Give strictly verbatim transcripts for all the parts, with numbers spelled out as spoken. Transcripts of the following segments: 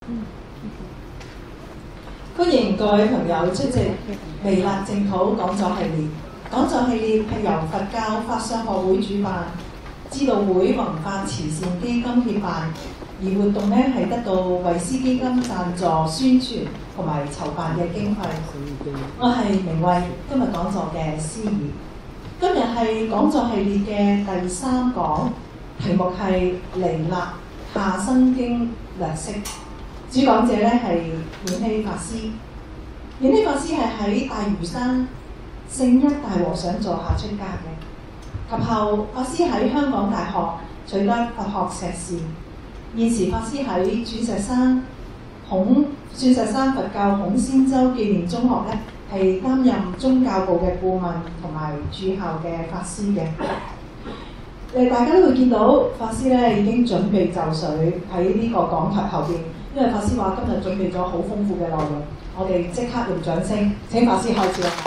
歡迎各位朋友出席微辣淨土講座系列。講座系列係由佛教法相學會主辦，知道會文化慈善基金協辦，而活動咧係得到惠思基金贊助宣傳同埋籌辦嘅經費。我係明慧，今日講座嘅司儀。今日係講座系列嘅第三講，題目係彌勒下生經略釋。主講者咧係演希法師。演希法師係喺大嶼山聖一大和尚座下出家嘅，及後法師喺香港大學取得佛學碩士。現時法師喺鑽石山孔鑽石山佛教孔仙洲紀念中學咧，係擔任宗教部嘅顧問同埋駐校嘅法師嘅。誒，大家都會見到法師咧已經準備就緒喺呢個講台後邊，因為法師話今日準備咗好豐富嘅內容，我哋即刻用掌聲請法師開始啦。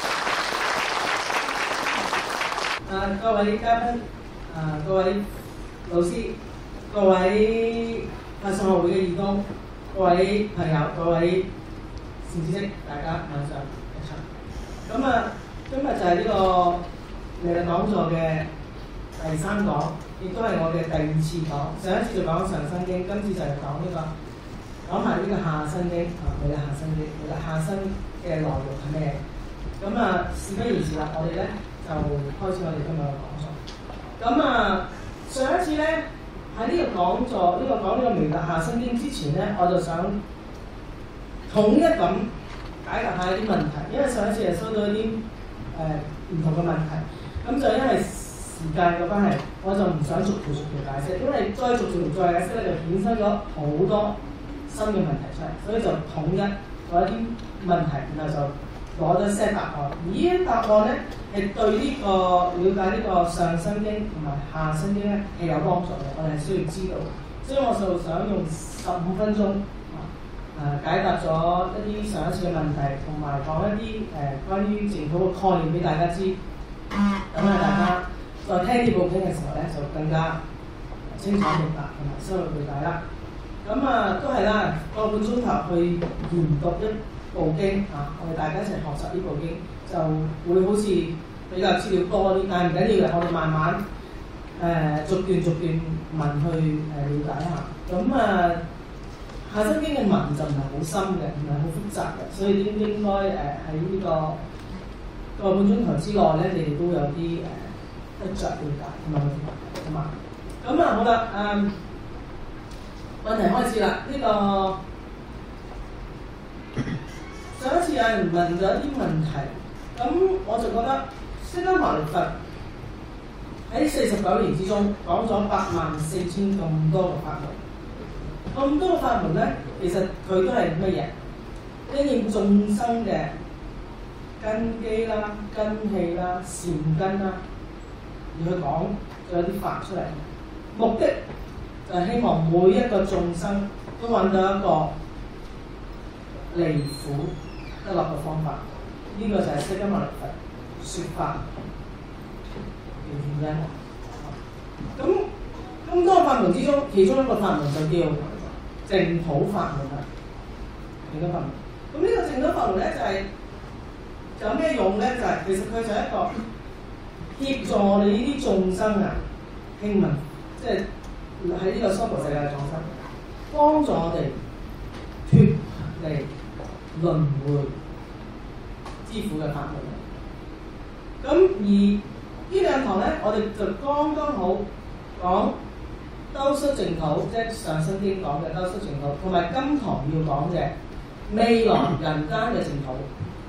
啊，各位嘉賓，啊，各位老師，各位法相學會嘅義工，各位朋友，各位善知識，大家晚上好。咁啊，今日就係呢個彌勒講座嘅第三講，亦都係我嘅第二次講。上一次就講上生經，今次就係講呢個講埋呢個下生經啊，彌勒下生經，彌勒下生嘅內容係咩？咁啊，事不宜遲啦，我哋咧就開始我哋今日嘅講座。咁啊，上一次咧喺呢個講座，呢、這個講呢個彌勒下生經之前咧，我就想統一咁解答下一啲問題，因為上一次係收到一啲誒唔同嘅問題，咁就因為時間嘅關係，我就唔想逐條逐條解釋，因為再逐條再解釋咧，就衍生咗好多新嘅問題出嚟，所以就統一嗰一啲問題，然後就攞咗些答案。而呢啲答案咧係對呢、這個了解呢個上生經同埋下生經咧係有幫助嘅，我哋係需要知道。所以我就想用十五分鐘啊解答咗一啲上一次嘅問題，同埋講一啲誒、呃、關於淨土嘅概念俾大家知。咁啊，大家在聽呢部經嘅時候咧，就更加清楚明白同埋深入理解啦。咁啊，都係啦，個半鐘頭去研讀一部經啊，我哋大家一齊學習呢部經，就會好似比較資料多啲，但係唔緊要嘅，我哋慢慢誒、呃、逐段逐段文去誒了解一下。咁啊，下生經嘅文就唔係好深嘅，唔係好複雜嘅，所以應應該誒喺呢個個半鐘頭之內咧，你哋都有啲誒得着了解同埋同埋咁啊，好啦，誒、嗯、問題開始啦，呢、這個。上一次有人問咗一啲問題，咁我就覺得釋迦牟尼佛喺四十九年之中講咗八萬四千咁多個法門，咁多個法門咧，其實佢都係乜嘢？因應眾生嘅根基啦、根器啦、善根啦，而去講咗一啲法出嚟，目的就係希望每一個眾生都揾到一個離苦得樂嘅方法，呢、這個就係釋迦牟尼佛説法嘅原因。咁咁多法門之中，其中一個法門就叫淨土法門啦。淨土法門。咁呢個淨土法門咧就係、是、有咩用咧？就係、是、其實佢就係一個協助我哋呢啲眾生啊聽聞，即係喺呢個娑婆世界嘅眾生，幫助我哋脫離輪迴之苦嘅法門。咁而呢兩堂咧，我哋就剛剛好講兜率淨土，即係上生經講嘅兜率淨土，同埋今堂要講嘅未來人間嘅淨土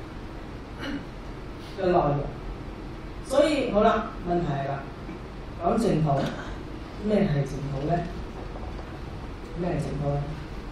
嘅內容。所以好啦，問題係啦，講淨土，咩係淨土咧？咩係淨土咧？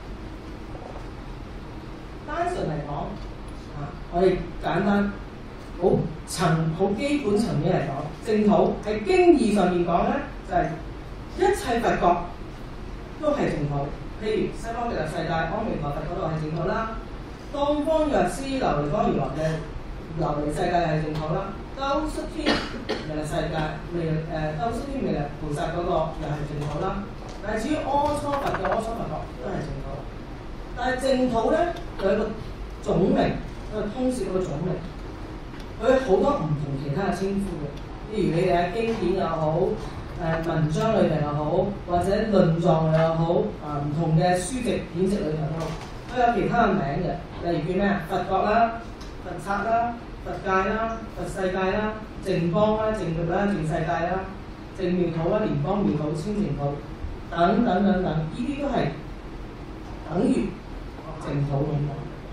單純嚟講，啊，我哋簡單好層好基本層面嚟講，淨土喺經義上面講咧，就係、是、一切佛國都係淨土。譬如西方極樂世界，阿彌陀佛嗰度係淨土啦；東方藥師琉璃光如來嘅琉璃世界係淨土啦；兜率天彌勒世界，彌誒兜率天彌勒菩薩嗰個又係淨土啦。但係至於阿閦佛嘅阿閦佛國都係淨土。 但係淨土咧有一個總名，一個通説嗰個總名，佢有好多唔同其他嘅稱呼嘅。譬如你哋嘅經典又好，誒文章裏邊又好，或者論狀又好，啊唔同嘅書籍典籍裏頭都好，都有其他嘅名嘅。例如叫咩啊？佛國啦、佛剎啦、佛界啦、佛世界啦、淨邦啦、淨土啦、淨世界啦、淨妙土啦、蓮邦妙土、清淨土等等等等，呢啲都係等於淨土咁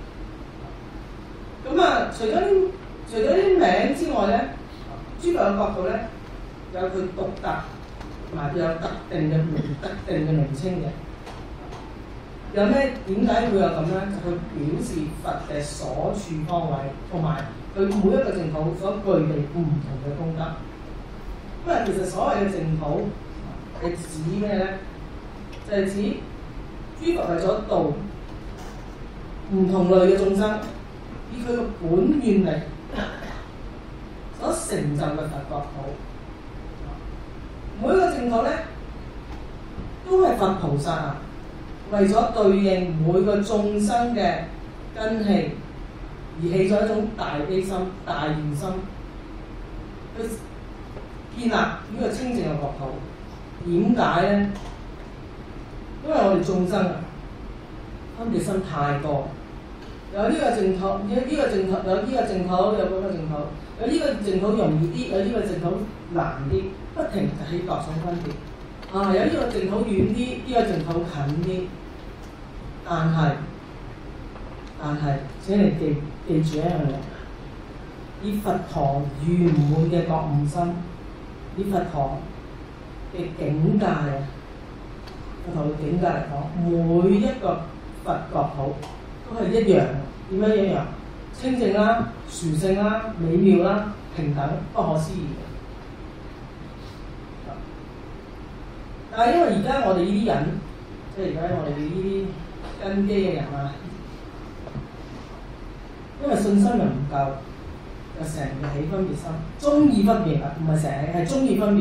講。咁啊，除咗啲除咗啲名之外咧，諸佛嘅國度咧有佢獨特同埋佢有特定嘅特定嘅名稱嘅。有咩點解會有咁咧？就去表示佛嘅所處方位，同埋佢每一個淨土所具備唔同嘅功德。因為其實所謂嘅淨土係指咩咧？就係、是、指諸佛為咗度唔同類嘅眾生，以佢嘅本願力所成就嘅佛國土。每一個淨土咧都係佛菩薩啊，為咗對應每個眾生嘅根器，而起咗一種大悲心、大願心，去建立呢個清淨嘅國土。點解咧？因為我哋眾生啊，分別心太多，有呢個淨土，有呢個淨土，有呢個淨土，有嗰個淨土，有呢個淨土容易啲，有呢個淨土難啲，不停就起各種分別。啊，有呢個淨土遠啲，呢個淨土近啲，但係但係請你記記住一樣嘢，以佛陀圓滿嘅覺悟心，以佛陀嘅境界啊，佛陀嘅境界嚟講，每一個佛國土都係一樣，點樣一樣？清淨啦、殊勝啦、美妙啦、平等、不可思議嘅。但係因為而家我哋呢啲人，即係而家我哋呢啲根基嘅人啊，因為信心又唔夠，又成日起分別心，中意分別啊，唔係成日係中意分別。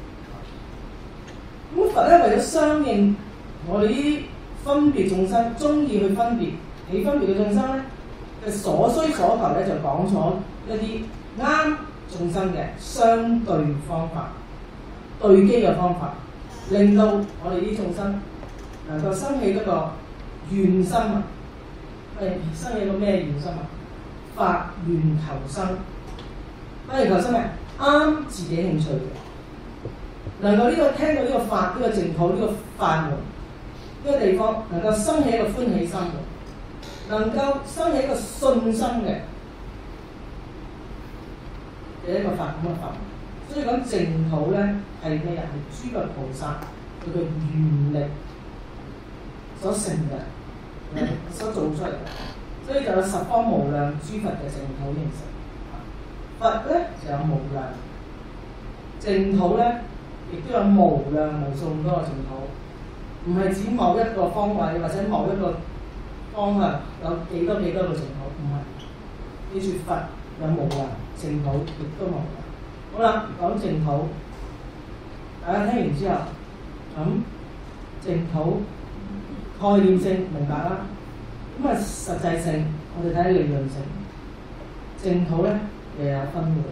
咁佛咧為咗相應我哋呢啲分別眾生，中意去分別起分別嘅眾生咧嘅所需所求咧，就講咗一啲啱眾生嘅相對方法、對機嘅方法。令到我哋啲眾生能夠生起一個願心啊！係生起一個咩願心啊？發願求生，發願求生咩？啱自己興趣嘅，能夠呢、這個聽到呢個法，呢、這個淨土，呢、這個法門，呢、這個地方能夠生起一個歡喜心嘅，能夠生起一個信心嘅嘅一個法咁嘅法。所以講淨土咧係咩人？係諸佛菩薩佢嘅願力所成嘅，所做出嚟嘅。所以就有十方無量諸佛嘅淨土形成。佛咧就有無量，淨土咧亦都有無量無數咁多個淨土，唔係指某一個方位或者某一個方向有幾多幾多個淨土，唔係。記住佛有無量，淨土亦都無量。好啦，講淨土，大家聽完之後，咁淨土概念性明白啦。咁啊實際性，我哋睇下理論性。淨土咧又有分嘅，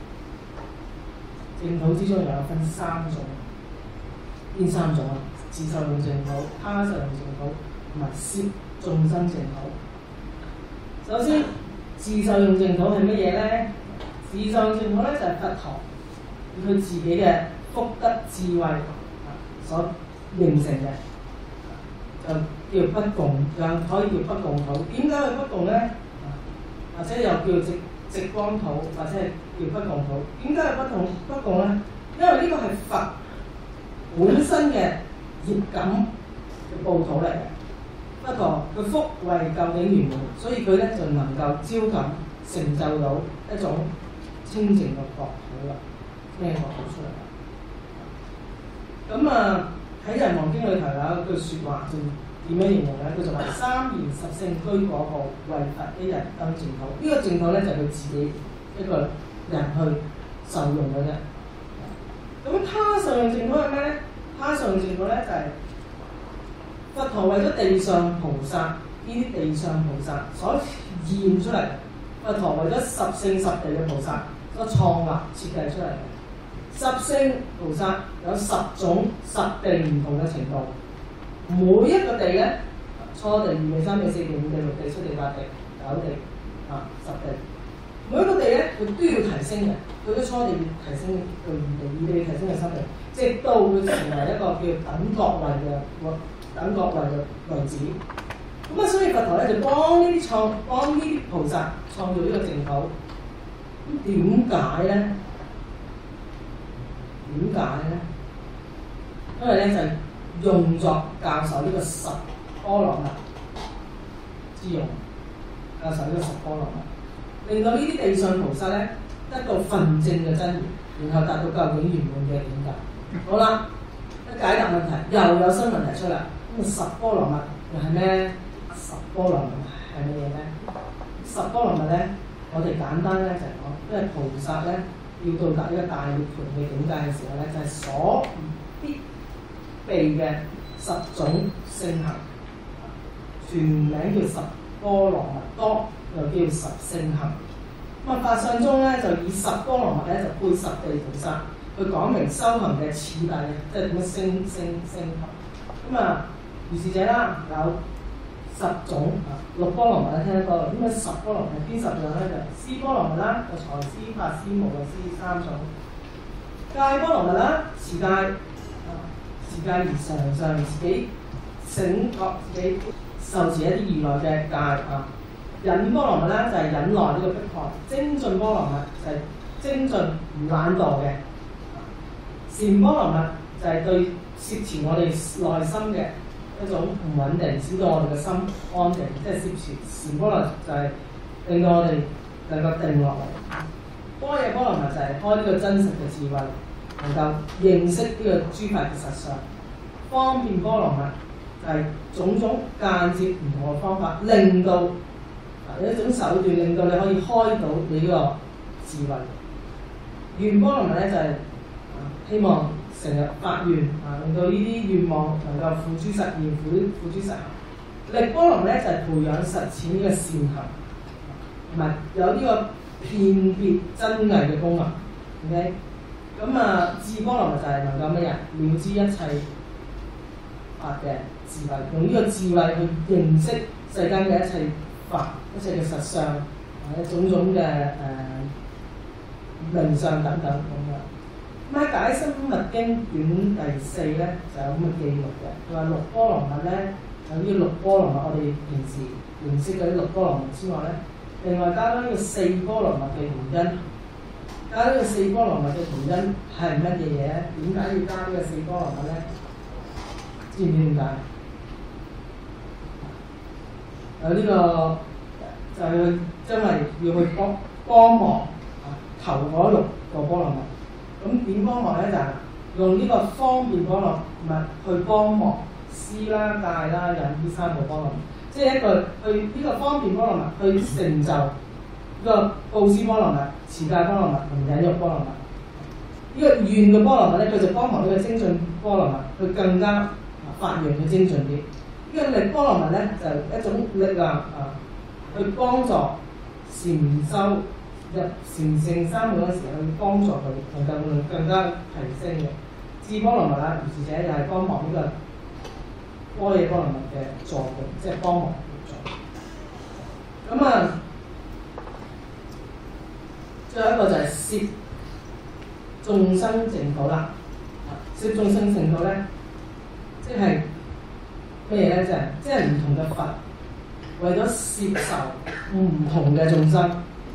淨土之中又有分三種，邊三種啊？自受用淨土、他受用淨土同埋攝眾生淨土。首先，自受用淨土係乜嘢咧？自受用淨土咧就係佛陀以佢自己嘅福德智慧所形成嘅，就叫不共，又可以叫不共土。點解佢不共咧？或者又叫直直光土，或者係叫不共土。點解係不共不共咧？因為呢個係佛本身嘅業感嘅報土嚟嘅。佛陀佢福慧究竟圓滿，所以佢咧就能夠招感成就到一種清淨嘅國土啦，咩國土出嚟啦？咁啊喺《人王經》裏頭有一句説話，就點樣形容咧？佢就話三賢十聖居果報，唯佛一人登淨土。呢、這個淨土咧就係、是、佢自己一個人去受用嘅啫。咁他受用淨土係咩咧？他受用淨土咧就係、是、佛陀為咗地上菩薩呢啲地上菩薩所現出嚟，佛陀為咗十聖十地嘅菩薩所創立設計出嚟嘅。十聖菩薩有十種十地唔同嘅程度，每一個地咧，初地、二地、三地、四地、五地、六地、七地、八地、九地啊，十地，每一個地咧佢都要提升嘅，佢嘅初地要提升到二地，二地提升到三地，直到會成為一個叫等覺位嘅等覺位嘅位置。咁啊，所以佛陀咧就幫呢啲創幫呢啲菩薩創造呢個淨土。咁點解咧？點解咧？因為咧就係、用作教授呢個十波羅蜜之用，教授呢個十波羅蜜，令到呢啲地上菩薩咧得到分證嘅真言，然後達到究竟圓滿嘅境界。好啦，一解答問題，又有新問題出嚟。咁啊，十波羅蜜又係咩？十波羅蜜係乜嘢咧？十波羅蜜咧，我哋簡單咧就係講，因為菩薩咧。要到達呢個大涅槃嘅境界嘅時候咧，就係、是、所必備嘅十種聖行，全名叫十波羅蜜多，又叫十聖行。咁啊，法相中咧就以十波羅蜜咧就配十地菩薩，去講明修行嘅次第，即係點樣升升升級。咁啊，如是者啦，有十種啊，六波羅蜜咧聽得多啦。咁啊，十波羅蜜邊十樣咧？就施波羅蜜啦，個財施、法施、無漏施三種。戒波羅蜜啦，持戒啊，持戒而常常自己醒覺自己受持一啲如來嘅戒啊。忍波羅蜜啦，就係、是、忍耐呢個迫害。精進波羅蜜就係精進唔懶惰嘅。禪波羅蜜就係對攝持我哋內心嘅一種唔穩定，使到我哋嘅心安定，即係攝持禪波羅蜜就係令到我哋能夠定落嚟。般若波羅蜜就係開呢個真實嘅智慧，能夠認識呢個諸法嘅實相。方便波羅蜜就係種種間接唔同嘅方法，令到啊一種手段，令到你可以開到你呢個智慧。願波羅蜜咧就係、是、啊希望成日發願啊，令到呢啲願望能夠付諸實現，付付諸實行。力波羅蜜咧就係、是、培養實踐呢個善行，同埋有呢個辨別真偽嘅功能。OK， 咁啊智波羅蜜就係能夠乜嘢？了知一切法嘅智慧，用呢個智慧去認識世間嘅一切法、一切嘅實相，或者種種嘅誒名相等等咁樣。咁喺《解深密經》卷第四咧就有咁嘅記錄嘅，佢話六波羅蜜咧有呢六波羅蜜，我哋平時認識嗰啲六波羅蜜之外咧，另外加多呢個四波羅蜜嘅原因，加呢個四波羅蜜嘅原因係乜嘢嘢咧？點解要加呢個四波羅蜜咧？知唔知點解？有呢、這個就係、是、因為要去幫幫忙啊，頭嗰六個波羅蜜。咁點幫忙咧？就係、是、用呢個方便波羅蜜去幫忙施啦、戒啦、忍呢三個波羅蜜，即係一個去呢個方便波羅蜜去成就呢個布施波羅蜜、持戒波羅蜜同忍辱波羅蜜。呢、這個願嘅波羅蜜咧，佢就幫忙呢個精進波羅蜜，佢更加發願去精進啲。呢、這個力波羅蜜咧，就係、一種力量啊，去幫助禪修。入禪聖三昧嗰時候，去幫助佢能夠更加提升嘅。智波羅蜜啦，如是者又係幫忙呢個般若波羅蜜嘅助伴，即係幫忙協助。咁啊，最後一個就係攝眾生淨土啦。攝眾生淨土咧，即係咩咧？就係即係唔同嘅佛為咗攝受唔同嘅眾生。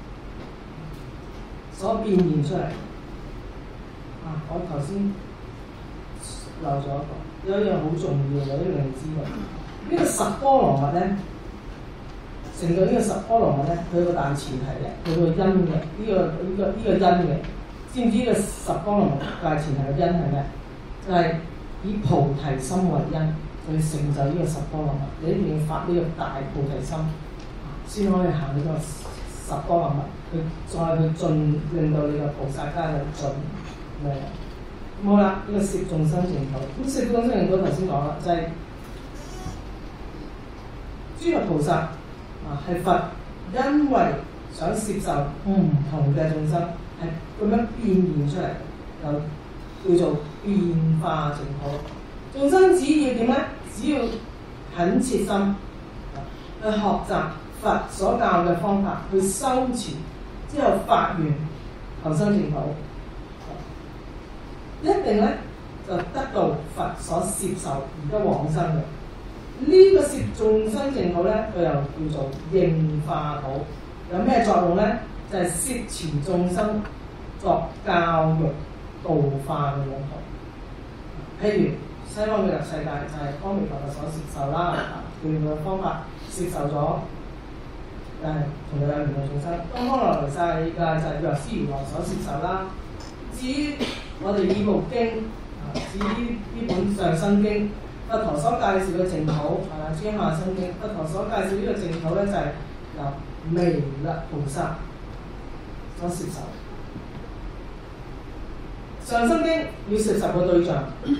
所變現出嚟啊！我頭先漏咗一個，有一樣好重要，有一樣知道。呢、這個十波羅蜜咧，成就呢個十波羅蜜咧，佢有個大前提嘅，佢個因嘅，呢、這個呢、這個呢、這個因嘅。知唔知呢個十波羅蜜大前提嘅因係咩？就係、是、以菩提心為因，去成就呢個十波羅蜜。你一定要發呢個大菩提心，先可以行呢個十波羅蜜。佢再去進，令到你個菩薩加嘅進咩？咁好啦，呢、這個攝眾生淨土。咁攝眾生淨土頭先講啦，就係、是、 諸佛菩薩啊係佛，因為想攝受唔同嘅眾生，係咁樣變現出嚟，就叫做變化淨土。眾生只要點咧？只要肯切心去學習佛所教嘅方法，去修持之後發願求生淨土，一定咧就得到佛所攝受而家往生嘅。呢、這個攝眾生淨土咧，佢又叫做應化土。有咩作用咧？就係攝持眾生作教育導化嘅用途。譬如西方極樂世界就係阿彌陀佛所攝受啦，佢用嘅方法攝受咗誒同佢有緣嘅眾生。東方來來世界就係藥師如來所攝受啦。至於我哋呢部經，至於呢本上生經，佛陀所介紹嘅淨土係啦，至於下生經，佛陀所介紹呢個淨土咧就係由彌勒菩薩所攝受。上生經要攝受嘅對象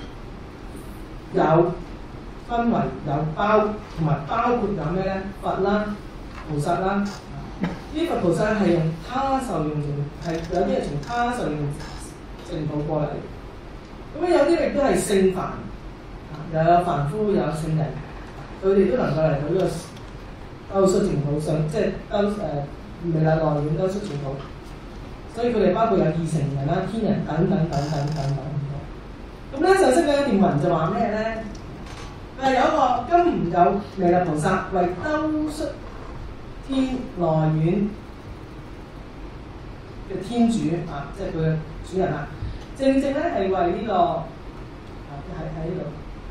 有分為有包同埋包括有咩咧？佛啦、菩薩啦，呢個菩薩係用他受用淨，係有啲係從他受用淨土過嚟。咁有啲亦都係聖凡，又有凡夫，又有聖人，佢哋都能夠嚟到呢個兜率淨土上，即係兜誒彌勒內院兜率淨土。所以佢哋包括有二乘人啦、天人等等等等等等。咁咧上升嘅一段文就話咩咧？誒有一個今唔有彌勒菩薩為兜率天內院嘅天主啊，即係佢嘅主人啊，正正咧係為呢、這個啊喺喺呢度，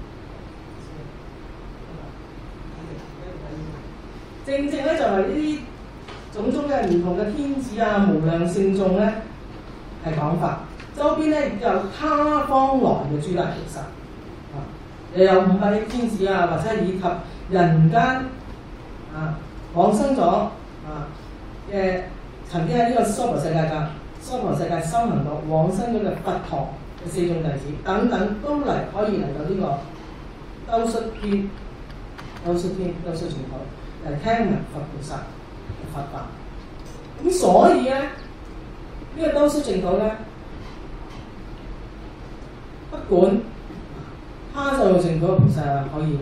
正正咧就係呢啲種種嘅唔同嘅天子啊、無量聖眾咧係講法。周邊咧有他方來嘅諸大菩薩，啊，又有五百億天子啊，或者以及人間啊往生咗啊嘅曾經喺呢個娑婆世界㗎，娑婆世界修行到往生咗嘅佛陀嘅四眾弟子等等，都嚟可以嚟到呢個兜率天、兜率天、兜率淨土嚟聽聞佛菩薩嘅法法。咁所以咧，呢、這個兜率淨土咧。不管他受用淨土嘅菩薩可以嚟，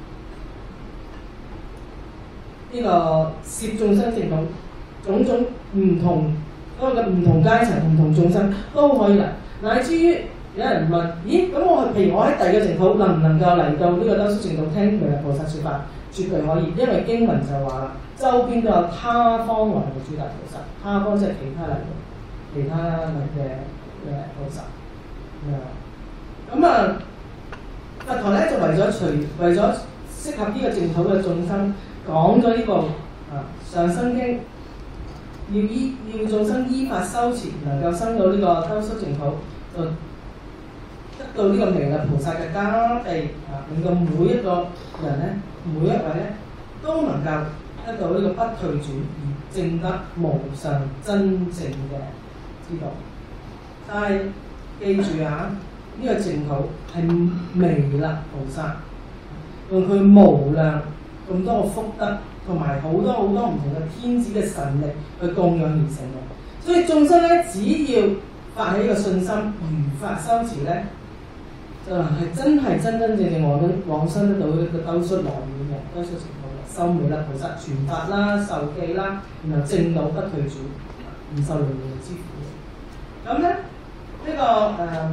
呢、這個攝眾生淨土，種種唔同嗰個嘅唔同階層、唔同眾生都可以嚟。乃至於有人問：咦，咁我譬如我喺第二個淨土，能唔能夠嚟到呢個兜率淨土聽彌勒菩薩説法？絕對可以，因為經文就話啦，周邊都有他方來嘅諸大菩薩，他方即係其他嚟嘅，其他嚟嘅嘅菩薩咁樣。咁啊，佛陀咧就為咗隨為咗適合呢個淨土嘅眾生，講咗呢部啊上生經，要依要眾生依法修持，能夠生到呢個兜率淨土，就得到呢個彌勒菩薩嘅加被啊，令到每一個人咧，每一位咧都能夠得到呢個不退轉而證得無上真正嘅知道。但係記住啊！呢個淨土係彌勒菩薩用佢無量咁多個福德，同埋好多好多唔同嘅天子嘅神力去供養而成嘅。所以眾生咧，只要發起個信心，如法修持咧，就係真係真真正正往往生得到呢個兜率內院嘅兜率淨土嘅，修彌勒菩薩傳法啦、受記啦，然後證到不退轉，唔受輪迴之苦。咁咧呢、這個誒。呃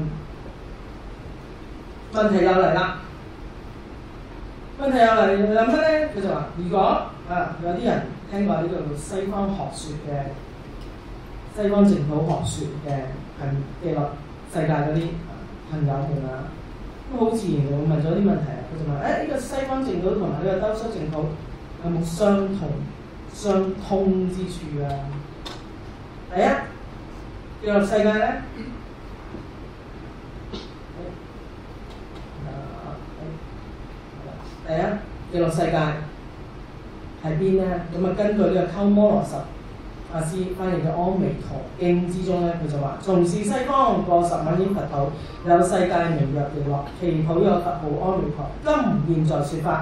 問題又嚟啦！問題又嚟諗乜咧？佢就話：如果啊有啲人聽過呢個西方學説嘅西方淨土學説嘅朋嘅世界嗰啲朋友們啊，都好自然就會問咗啲問題啊！佢就問：誒、哎、呢、這個西方淨土同埋呢個兜率淨土有冇相同相通之處啊？第一，極樂世界咧。第一，極樂世界喺邊咧？咁啊，根據呢個鳩摩羅什法師翻譯嘅《阿彌陀經》之中咧，佢就話：從是西方過十萬億佛土，有世界名曰極樂，其土有佛號阿彌陀。今現在説法，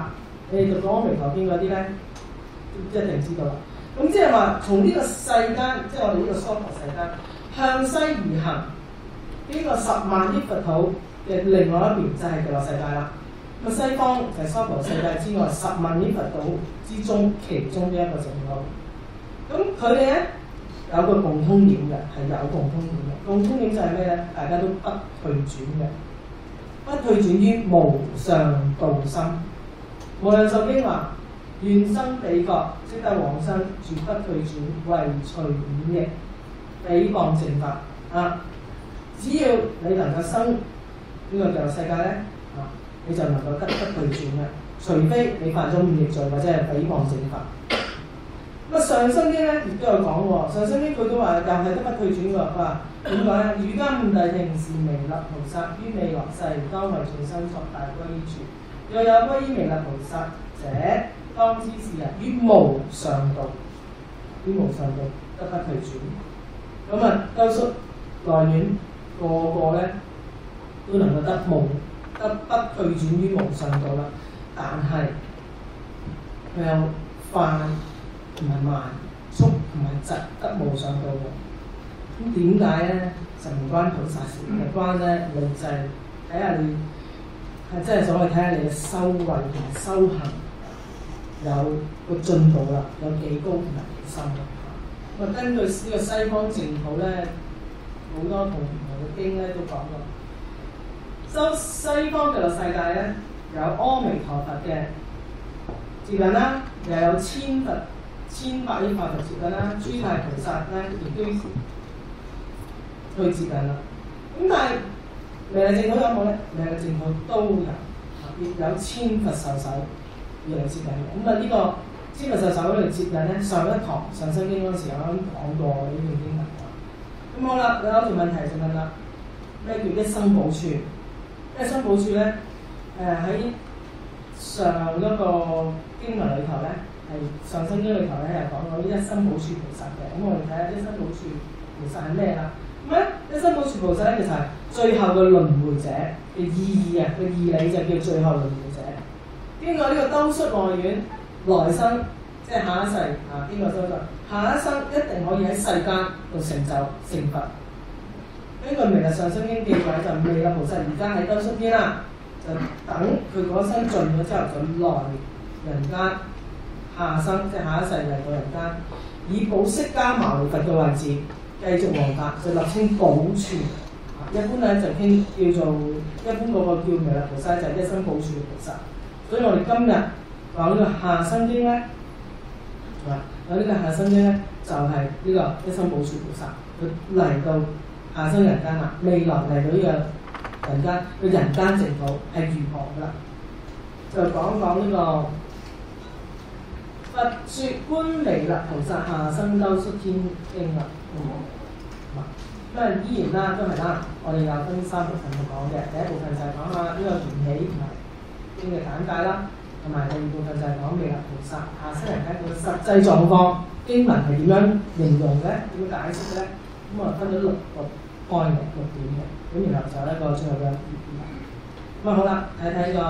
你哋讀過《阿彌陀經》嗰啲咧，一定知道啦。咁即係話，從呢個世間，即係我哋呢個娑婆世間，向西而行，呢、這個十萬億佛土嘅另外一邊就係極樂世界啦。咁西方就係娑婆世界之外十萬億佛土之中其中嘅一個淨土。咁佢哋咧有個共通點嘅，係有共通點嘅。共通點就係咩咧？大家都不退轉嘅，不退轉於無上道心。無量壽經話：願生彼國，即得往生，絕不退轉，唯隨五逆，彼謗正法。啊！只要你能夠生呢個極樂世界咧，啊，你就能夠得不退轉嘅。除非你犯咗五逆罪或者係彼謗正法。咁啊，上生經咧亦都有講喎。上生經佢都話又係得不退轉喎。佢話點講咧？汝今五諦聽是彌勒菩薩於未來世當為眾生作大歸依處。若有歸依彌勒菩薩者，當知是人於無上道，於無上道得不退轉。咁啊，兜率內院個個咧都能夠得無得不退轉於無上道啦。但係佢有快同埋慢、速同埋疾得無上道嘅。咁點解咧？就唔關菩薩事，係關咧你就係睇下你係真係所謂睇下你嘅修慧同埋修行有個進步啦，有幾高同埋幾深啦。咁啊，根據呢個西方淨土咧，好多同唔同嘅經咧都講過。修西方極樂世界咧，有阿彌陀佛嘅接引啦，又有千佛千百億法佛接引啦，諸太菩薩咧亦都去接引啦。咁但係彌勒淨土有冇咧？彌勒淨土都有，亦有千佛授手要嚟接引嘅。咁啊，呢個千佛授手嚟接引咧，上一堂上生經嗰陣時有講過呢段經文。咁好啦，有一條問題就問啦，咩叫一生補處？一生補處咧，誒喺上嗰個經文裏頭咧，係上生經裏頭咧，又講過一生補處菩薩嘅。咁我哋睇下一生補處菩薩係咩啦？咁咧，一生補處菩薩咧，其實係最後嘅輪迴者嘅意義啊，個義理就叫最後輪迴者。經過呢個兜率內院來生，即係下一世啊，經過修習，下一生一定可以喺世間度成就成佛。根據《彌勒上生經》記載，就彌勒菩薩而家喺兜率天啦，就等佢嗰生盡咗之後，就來人間下生，即係下一世嚟到人間，以補釋迦牟尼佛嘅位置，繼續弘法，就立稱補處。一般咧就稱叫做一般嗰個叫彌勒菩薩就係一生補處嘅菩薩。所以我哋今日講呢個下生經咧，嗱有呢個下生經咧，就係、是、呢個一生補處菩薩，佢嚟到下生人間啦，未來嚟到呢個人間，個人間淨土係如何噶啦？就講講呢個佛說觀彌勒菩薩下生兜率天經啦。咁啊依然啦，都係啦，我哋有分三部分去講嘅。第一部分就係講下呢個緣起同埋經嘅簡介啦，同埋第二部分就係講彌勒菩薩下生人間嘅實際狀況，經文係點樣形容嘅，點樣解釋嘅咧？咁我哋分咗六個開嘅六點嘅，咁然後就一個最後嘅結語。咁啊好啦，睇睇呢個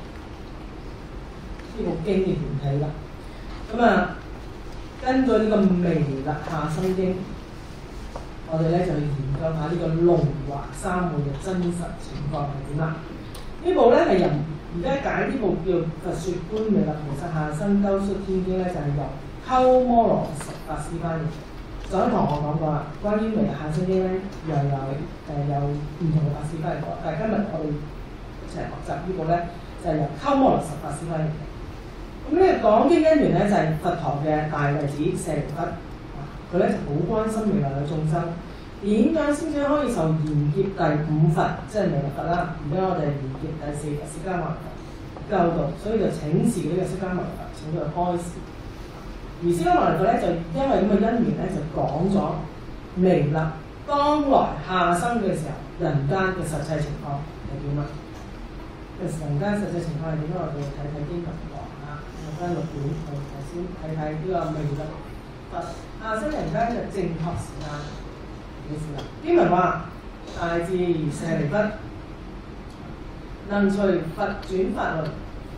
呢部經嘅緣起啦。咁啊，根據呢個彌勒下生經，我哋咧就去研究下呢個龍華三會嘅真實情況係點啦。呢部咧係由而家解呢部叫《佛說觀彌勒菩薩下生兜率天經》咧，就係、是、由鳩摩羅什法師翻譯。上一堂我講過啦，關於彌勒下生經咧，又有誒、呃、有唔同嘅法師翻譯過，但係今日我哋一齊學習呢部咧，就係、是、由鳩摩羅什法師翻譯嘅。咁呢個講經因緣咧，就係、是、佛堂嘅大弟子舍利弗，佢咧就好關心未來嘅眾生，點樣先至可以受賢劫第五佛，即係彌勒佛啦。而家我哋係賢劫第四佛釋迦牟尼佛教導，所以就請示呢個釋迦牟尼佛，請佢開示。而釋迦牟尼佛咧就因為咁嘅因緣咧，就講咗彌勒當來下生嘅時候，人間嘅實際情況係點啊？人間實際情況係點咧？我哋睇睇經文講嚇，分六點，我哋頭先睇睇呢個彌勒佛下生人間嘅正確時間幾時啦？經文話：大智舍利弗，能隨佛轉法輪，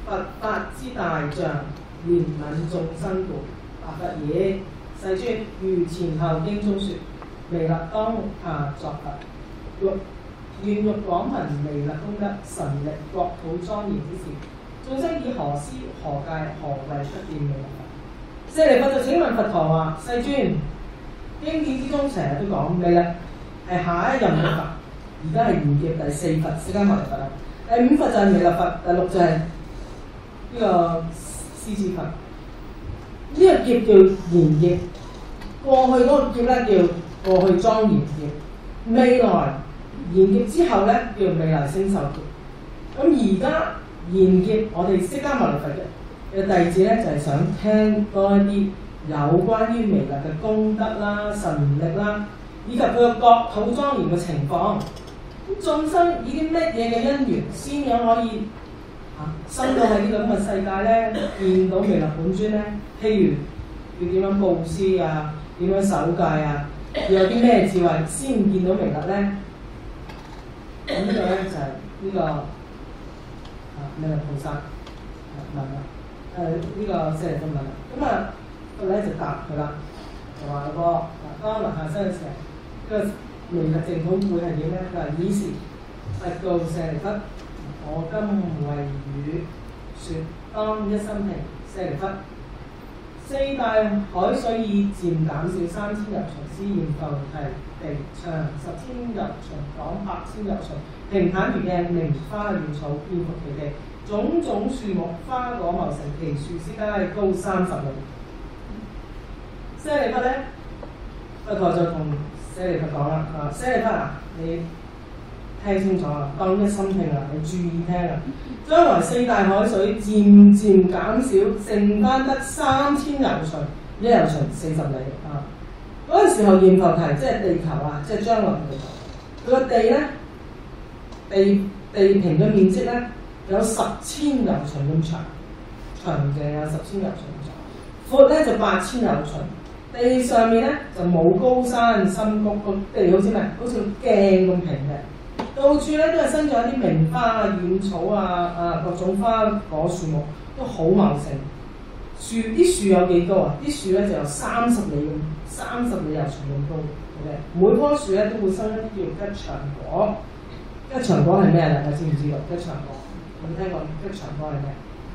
佛法之大像，憐憫眾生故。白佛言：世尊，如前後經中說，彌勒當下作佛，欲願欲廣行彌勒功德，神力國土莊嚴之事。眾生以何施何戒何為不見彌勒佛？舍利弗就請問佛陀話：世尊，經典之中成日都講彌勒係下一任嘅佛，而家係現劫第四佛釋迦牟尼佛啦。第五佛就係彌勒佛，第六就係呢個獅子佛。呢、這個劫叫現劫，過去嗰個劫咧叫過去莊嚴劫，未來現劫之後咧叫未來星宿劫。咁而家現劫，我哋釋迦牟尼佛嘅嘅弟子咧就係、是、想聽多一啲有關於彌勒嘅功德啦、神力啦，以及佢嘅國土莊嚴嘅情況。咁眾生以啲乜嘢嘅因緣先有可以啊生到喺呢個咁嘅世界咧，見到彌勒本尊咧？譬如要點樣佈施啊，點樣守戒啊，要有啲咩智慧先見到彌勒咧？咁呢個咧就係、是、呢、這個啊彌勒菩薩問啦，誒呢個舍利弗問啦。咁啊佢咧就答佢啦，就話個嗱當落下生嘅時候，呢、這個彌勒淨土會係點咧？佢話以時佛告舍利弗：我今為汝説當一心平，舍利弗。四大海水已漸減少，三千由旬思現浮提地長十千由旬，廣百千由旬，平坦如鏡，名花與草，遍覆其地，種種樹木花果茂盛，其樹枝皆高三十里。舍利弗咧，佛陀就同舍利弗講啦：啊，舍利弗啊，你聽清楚啦，當一心聽啦，你注意聽啦。將來四大海水漸漸減少，剩翻得三千由旬，一由旬四十里啊！嗰陣時候現浮提即係地球啊，即係將來嘅地球。佢個地咧，地地平嘅面積咧有十千由旬咁長，長嘅有十千由旬咁長，闊咧就八千由旬。地上面咧就冇高山深谷，個地好似咩？好似個鏡咁平嘅。到處咧都係生長一啲名花啊、軟草啊、啊各種花果樹木都好茂盛。樹啲樹有幾高啊？啲樹咧就有三十里咁，三十里由旬咁高。OK，每棵樹咧都會生一啲叫吉祥果。吉祥果係咩啊？大家知唔知道？吉祥果有冇聽過？吉祥果係咩？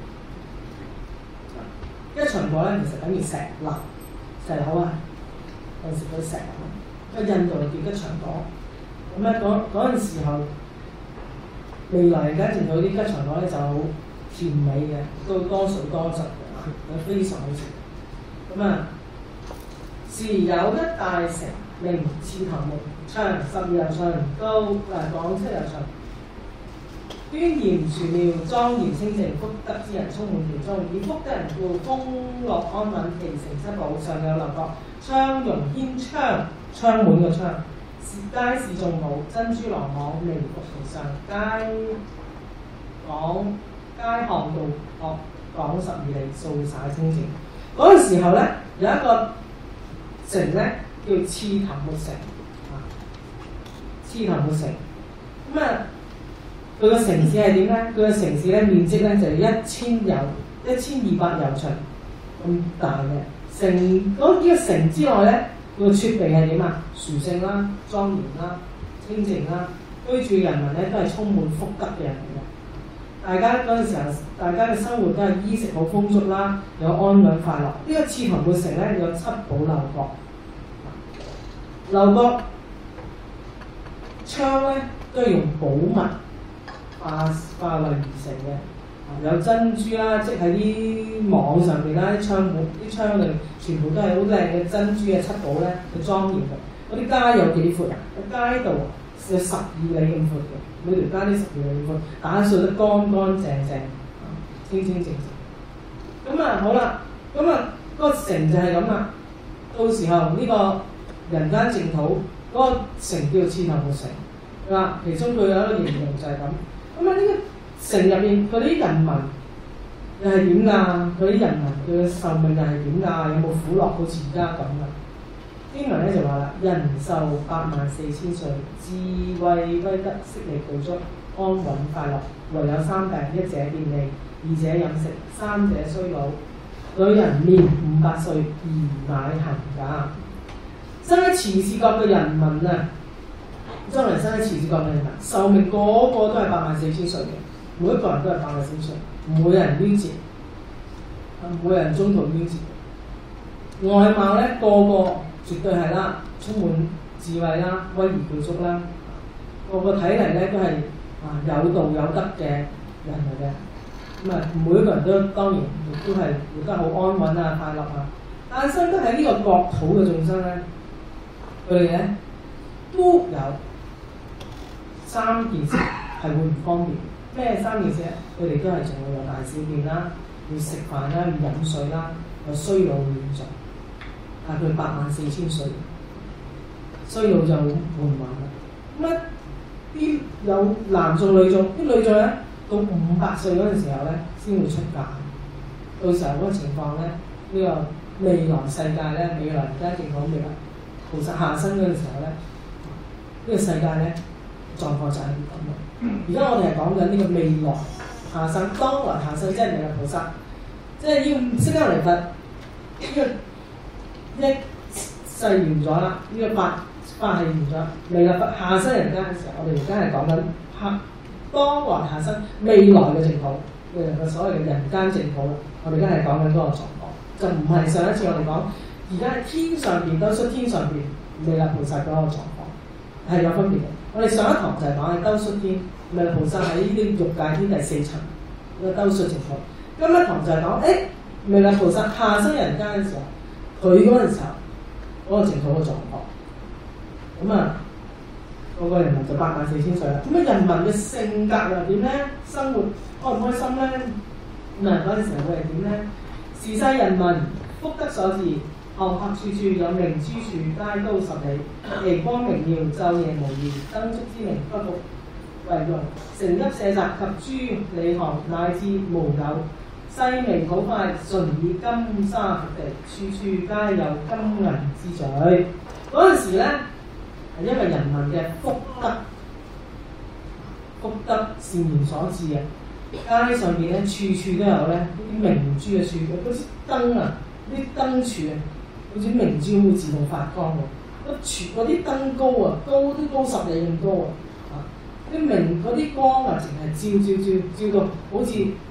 吉祥果咧其實等於石榴，石榴啊，有時嗰啲石榴，喺印度叫吉祥果。咁咧嗰嗰陣時候，未來而家見到啲吉祥果咧就好甜美嘅，都多水多汁嘅，非常好食。咁啊，時有一大城，名刺頭木，長十二由旬，高誒廣七由旬，端嚴殊妙，莊嚴清淨，福德之人充滿其中。以福德人故，豐樂安穩，其成七寶，上有樓閣，窗容軒窗，窗滿個窗。皆是眾寶，珍珠羅網，彌覆其上，皆講皆看道學講十二里，掃灑清淨。嗰陣時候咧，有一個城咧叫刺頭木城，啊，刺頭木城。咁啊，佢個城市係點咧？佢個城市咧面積咧就係一千由一千二百由旬咁大嘅。城嗰呢個城之內咧。佢個設備係點啊？殊勝啦、莊嚴啦、清淨啦，居住人民咧都係充滿福德嘅人嚟嘅。大家嗰陣時候，大家嘅生活都係衣食好豐足啦，有安穩快樂。呢、這個刺頭木城咧有七寶樓閣，樓閣窗咧都係用寶物化化為而成嘅。有珍珠啦，即喺啲網上面啦，啲窗戶、啲窗裏全部都係好靚嘅珍珠嘅七寶咧，去莊嚴嘅。嗰啲街有幾闊啊？個街道有十二里咁闊嘅，每條街都十二里咁闊，打掃得乾乾淨淨，清清淨淨。咁啊好啦，咁啊嗰個城就係咁啦。到時候呢個人間淨土嗰、那個城叫刺頭木城，嗱，其中佢有一個形容就係咁。咁啊呢個城入面佢啲人民又係點㗎？佢啲人民佢嘅壽命又係點㗎？有冇苦樂好似而家咁㗎？經文咧就話啦：人壽八萬四千歲，智慧威德悉力具足， 安穩快樂。唯有三病，一者便利，二者飲食，三者衰老。女人年五百歲，而乃行嫁。生喺慈氏國嘅人民啊，將來生喺慈氏國嘅人民，壽命個個都係八萬四千歲嘅，每一個人都係八萬四千歲，唔會有人夭折，唔會有人中途夭折。外貌咧，個個絕對係啦，充滿智慧啦，威儀具足啦，個個睇嚟咧都係啊有道有德嘅人嚟嘅。咁啊，每一個人都當然亦都係活得好安穩啊、快樂啊。但係生得喺呢個國土嘅眾生咧，佢哋咧都有三件事係會唔方便。咩三件事咧？佢哋都係仲會有大小便啦，要食飯啦，要飲水啦，有衰老嘅現象。但係佢八萬四千歲，衰老就緩慢啦。乜啲有男眾女眾，啲女眾咧到五百歲嗰陣時候咧，先會出嫁。到時候嗰個情況咧，呢、這個未來世界咧，未來而家正講未來菩薩下生嗰陣時候咧，呢、這個世界咧狀況就係咁嘅。而家我哋係講緊呢個未來下生，當來下生即係彌勒菩薩，即係要釋迦牟尼佛呢個一世完咗啦，呢、這個法法係完咗，彌勒佛下生人間嘅時候，我哋而家係講緊下當來下生未來嘅淨土，未來嘅所謂嘅人間淨土啦。我哋而家係講緊嗰個狀況，就唔係上一次我哋講，而家係天上邊兜率天上邊彌勒菩薩嗰個狀況係有分別嘅。我哋上一堂就係講喺兜率天彌勒菩薩喺呢啲欲界天第四層個兜率淨土。今一堂就係講，誒彌勒菩薩下生人間嘅時候，佢嗰陣時候嗰、那個淨土嘅狀況，咁啊嗰個人民就八萬四千歲啦。咁啊人民嘅性格又點咧？生活開唔開心咧？咁啊嗰陣時候會係點咧？時世人民福德所至，航客處處有明珠處，街都十里，奇光明耀，晝夜無異，燈燭之明不復為用，城邑舍宅及諸里巷，乃至無有。細微土塊，純以金沙覆地，處處皆有金銀之序。嗰陣時咧，係因為人民嘅福德、福德善言所致嘅，街上邊咧處處都有咧啲明珠嘅柱，嗰啲燈啊，啲燈柱啊，好似明珠會自動發光嘅。嗰柱嗰啲燈高啊，高都高十里咁高啊！啲明嗰啲光啊，淨係照照照照到好似〜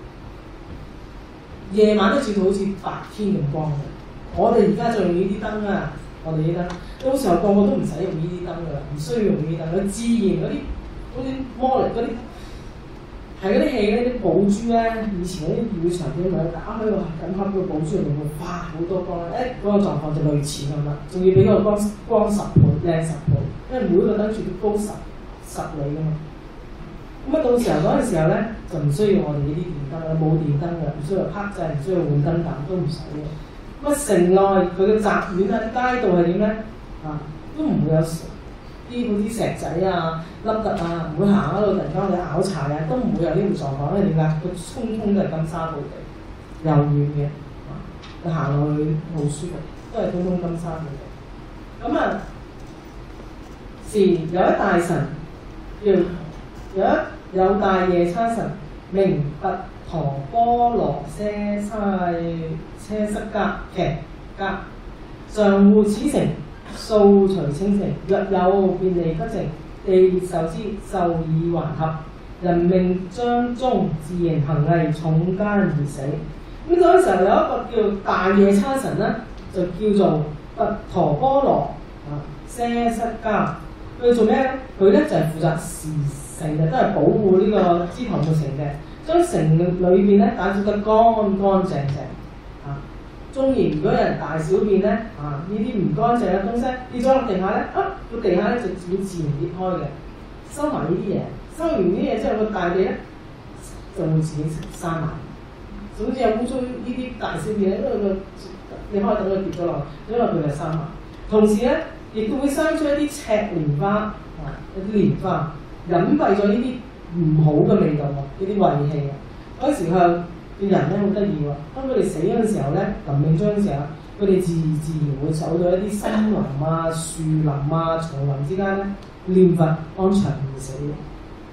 夜晚都照到好似白天咁光嘅。我哋而家就用呢啲燈啊，我哋呢燈，到時候個個都唔使用呢啲燈噶啦，唔需要用呢啲燈。佢自然嗰啲嗰啲魔力嗰啲係嗰啲氣咧，啲寶珠咧，以前嗰啲廟場啲咪打開個緊開個寶珠入面會發好多光咧，誒、哎、嗰、那個狀況就類似咁啦，仲要比個光光十倍靚十倍，因為每一個燈柱都高十十里噶嘛。咁啊，到時候嗰陣時候咧，就唔需要我哋呢啲電燈啦，冇電燈嘅，唔需要黑掣，唔需要換燈膽，都唔使嘅。咁啊，城內佢嘅宅院啊、街道係點咧？啊，都唔會有啲嗰啲石仔啊、凹凸啊，唔會行喺度突然間我哋拗柴啊，都唔會有呢個狀況。因為點解？佢通通都係金沙寶地，柔軟嘅，啊，你行落去好舒服，都係通通金沙寶地。咁啊，時有一大臣叫。有一有大夜叉神，名拔陀波羅奢西奢塞迦騎迦，常護此城，掃除清淨。若有便利不淨，地裂受之，受以還合。人命將終，自然行藝，重姦而死。咁嗰陣時候有一個叫大夜叉神咧，就叫做拔陀波羅啊奢塞迦。佢做咩咧？佢咧就係、是、負責時成日都係保護呢個資堂嘅城嘅，將城裏邊咧打掃得乾乾淨淨啊。縱然如果有人大小便咧啊，呢啲唔乾淨嘅東西跌咗落地下咧，啊個地下咧就會自然裂開嘅，收埋呢啲嘢，收完呢啲嘢之後個大地咧就會自己閂埋。總之有污糟呢啲大小便咧，因為個你可以等佢跌咗落，因為佢係閂埋。同時咧，亦都會生出一啲赤蓮花啊，一啲蓮花。隱蔽咗呢啲唔好嘅味道喎，呢啲穢氣啊！嗰陣時佢啲人咧好得意喎，當佢哋死嗰陣時候咧，臨命終嘅時候，佢哋自自然會走到一啲森林啊、樹林啊、叢林之間咧，念佛安詳而死嘅。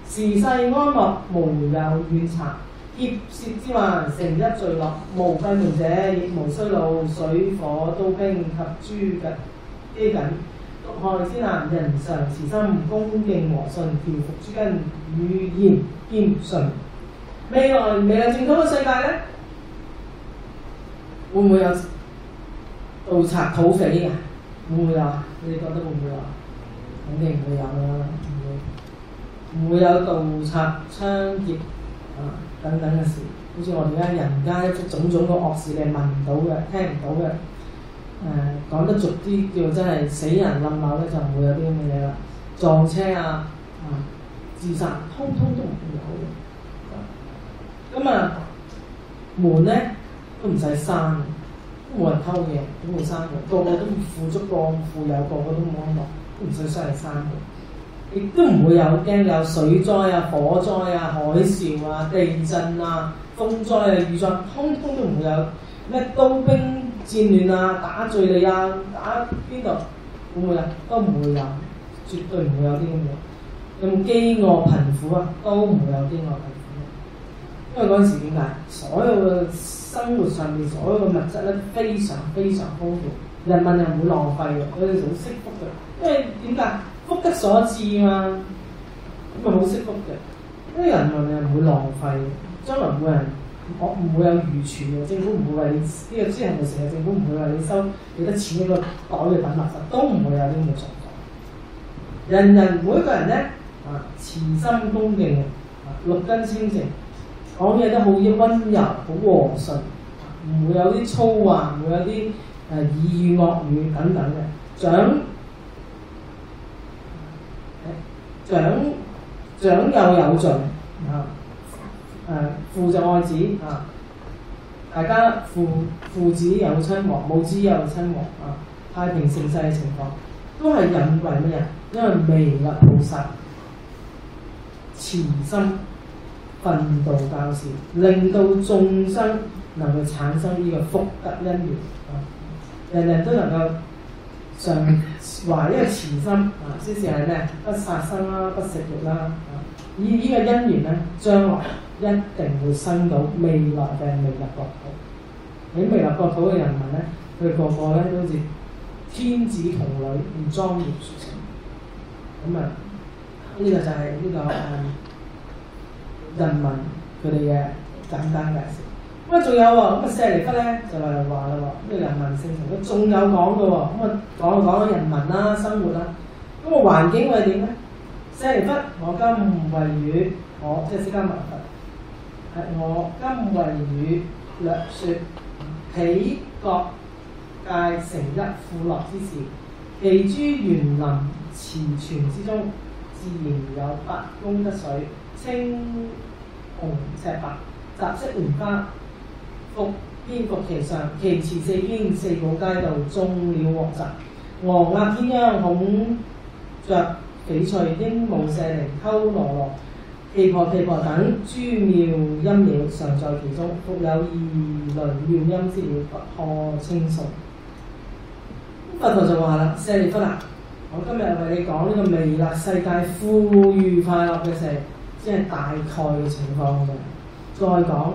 時世安樂，無有怨賊。劫竊之患，成一聚落。無閉門者，亦無衰老。水火刀兵及諸緊機緊。毒害之難，人常慈心，恭敬和順，調伏諸根，語言兼順。未來未來淨土嘅世界咧，會唔會有盜賊土匪嘅？會唔會有？你哋覺得會唔會有？肯定唔會有啦，唔會唔會有盜賊、槍劫啊等等嘅事。好似我哋而家人間一出種種嘅惡事，你係聞唔到嘅，聽唔到嘅。誒、呃、講得俗啲叫真係死人冧樓咧，就唔會有啲咁嘅嘢啦。撞車啊、啊自殺，通通都唔會有嘅。咁啊門咧都唔使閂，都冇人偷嘢，都冇閂門，個個都富足過富有，個個都冇安樂，都唔使出嚟閂門。亦都唔會有驚有水災啊、火災啊、海嘯啊、地震啊、風災啊、雨災，通通都唔會有咩刀兵戰亂啊、打敍利亞、打邊度會唔會啊？都唔會有，絕對唔會有啲咁嘅。有冇飢餓貧苦啊？都唔會有飢餓貧苦。因為嗰陣時點解？所有嘅生活上面所有嘅物質咧，非常非常豐富，人民又唔會浪費嘅，佢哋就好惜福嘅。因為點解？福得所至嘛，咁咪好惜福嘅。因為人民又唔會浪費，將來冇人，我唔會有餘存嘅。政府唔會為你呢、這個之後嘅成日，政府唔會為你收幾多錢一個袋嘅品物質，都唔會有呢咁嘅狀況。人人每一個人咧啊，慈心恭敬啊，六根清淨，講嘢都好溫柔、好和順，唔會有啲粗話，唔會有啲誒耳語惡語等等嘅。長長長幼有序啊，誒父就愛子啊，大家父父子有親和，母子有親和啊，太平盛世嘅情況，都係引為乜嘢？因為彌勒菩薩慈心訓導教示，令到眾生能夠產生呢個福德因緣啊，人人都能夠常懷呢個慈心啊，即是係咩？不殺生啦，不食肉啦啊！以呢個因緣咧，將來一定會生到未來嘅彌勒國土。喺彌勒國土嘅人民咧，佢個個咧都好似天子童女，唔莊嚴殊勝。咁啊，呢、這個就係呢、這個誒、嗯、人民佢哋嘅簡單介紹。咁啊，仲有喎，咁啊，舍利弗咧就係話啦喎，呢、這個人民性情，佢仲有講嘅喎，咁啊講講人民啦、生活啦，咁個環境會係點咧？舍利弗，我今為汝，我即係釋迦牟尼佛，係我今為汝略説，彼各界成一富樂之時，其諸園林池泉之中，自然有八功德水，青紅赤白，雜色蓮花。伏遍伏其上，其池四邊，四寶皆道，眾鳥獲集。鵝鴨鴛鴦，孔雀翡翠，鸚鵡舍利，鳩羅羅，耆婆耆婆等諸妙音鳥，常在其中。復有異類妙音之鳥，不可稱數。佛陀就話啦：舍利弗啊，我今日為你講呢個彌勒世界富裕快樂嘅事，即係大概嘅情況嘅。再講。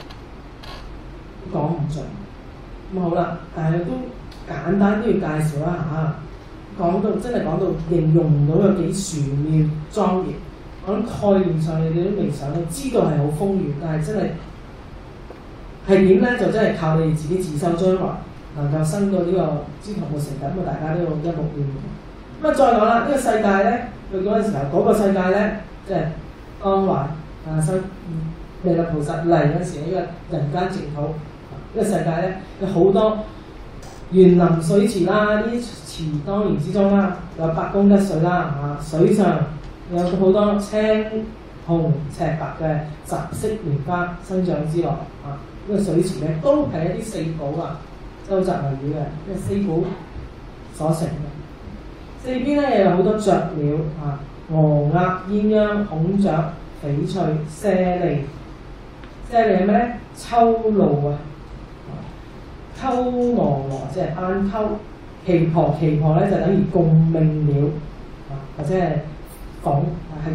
講唔盡咁好啦，但係都簡單都要介紹一下。講到真係講到形容唔到有幾殊妙莊嚴，我諗概念上你哋都未想到，知道係好豐裕，但係真係係點咧？就真係靠你自己自修，將來能夠生到呢個資同冇成咁啊！大家都要一目了然。咁啊，再講啦，呢、這個世界咧，佢嗰陣時候嗰、那個世界咧，即係當來啊，修彌勒菩薩嚟嗰陣時，呢、這個人間淨土。呢個世界咧有好多園林水池啦，呢啲池當然之中啦，有八功德水啦，啊水上有好多青紅赤白嘅雜色蓮花生長之內，啊呢、這個水池咧都係一啲四寶啊收集為語嘅，因為四寶所成嘅。四邊咧又有好多雀鳥啊，鵝鴨鴛鴦、孔雀翡翠、舍利，舍利係咩咧？秋露啊！鳩鵝鵝即係斑鳩，耆婆耆婆咧就等於共命鳥啊，或者係鳳係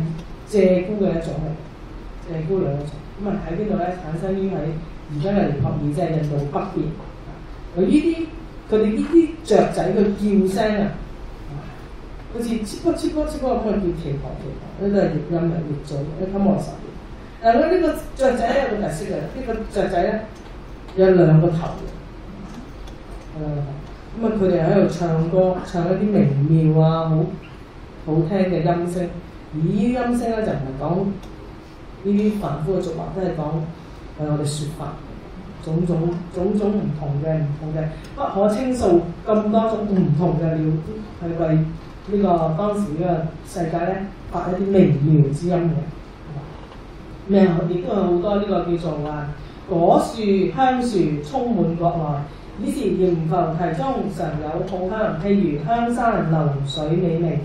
鷓鴣嘅一種嚟，鷓鴣兩個種。咁啊喺邊度咧？產生於喺而家嘅尼泊爾，即係印度北邊。佢呢啲佢哋呢啲雀仔嘅叫聲啊，好似切波切波切波咁嘅叫奇婆奇婆，呢都係譯音嚟譯做一襟我十年。但係咧呢個雀仔有個特色嘅，呢、這個雀仔咧有兩個頭嘅，咁啊佢哋喺度唱歌，唱一啲微妙啊，好好聽嘅音聲。而呢啲音聲咧就唔係講呢啲凡夫嘅俗話，都係講誒我哋説法。種種種種唔同嘅唔同嘅不可稱數咁多種唔同嘅料，係為呢個當時呢個世界咧發一啲微妙之音嘅。咩啊？亦都有好多呢個叫做話果樹香樹充滿國內，以前鹽浮提中常有好香，譬如香山流水美味，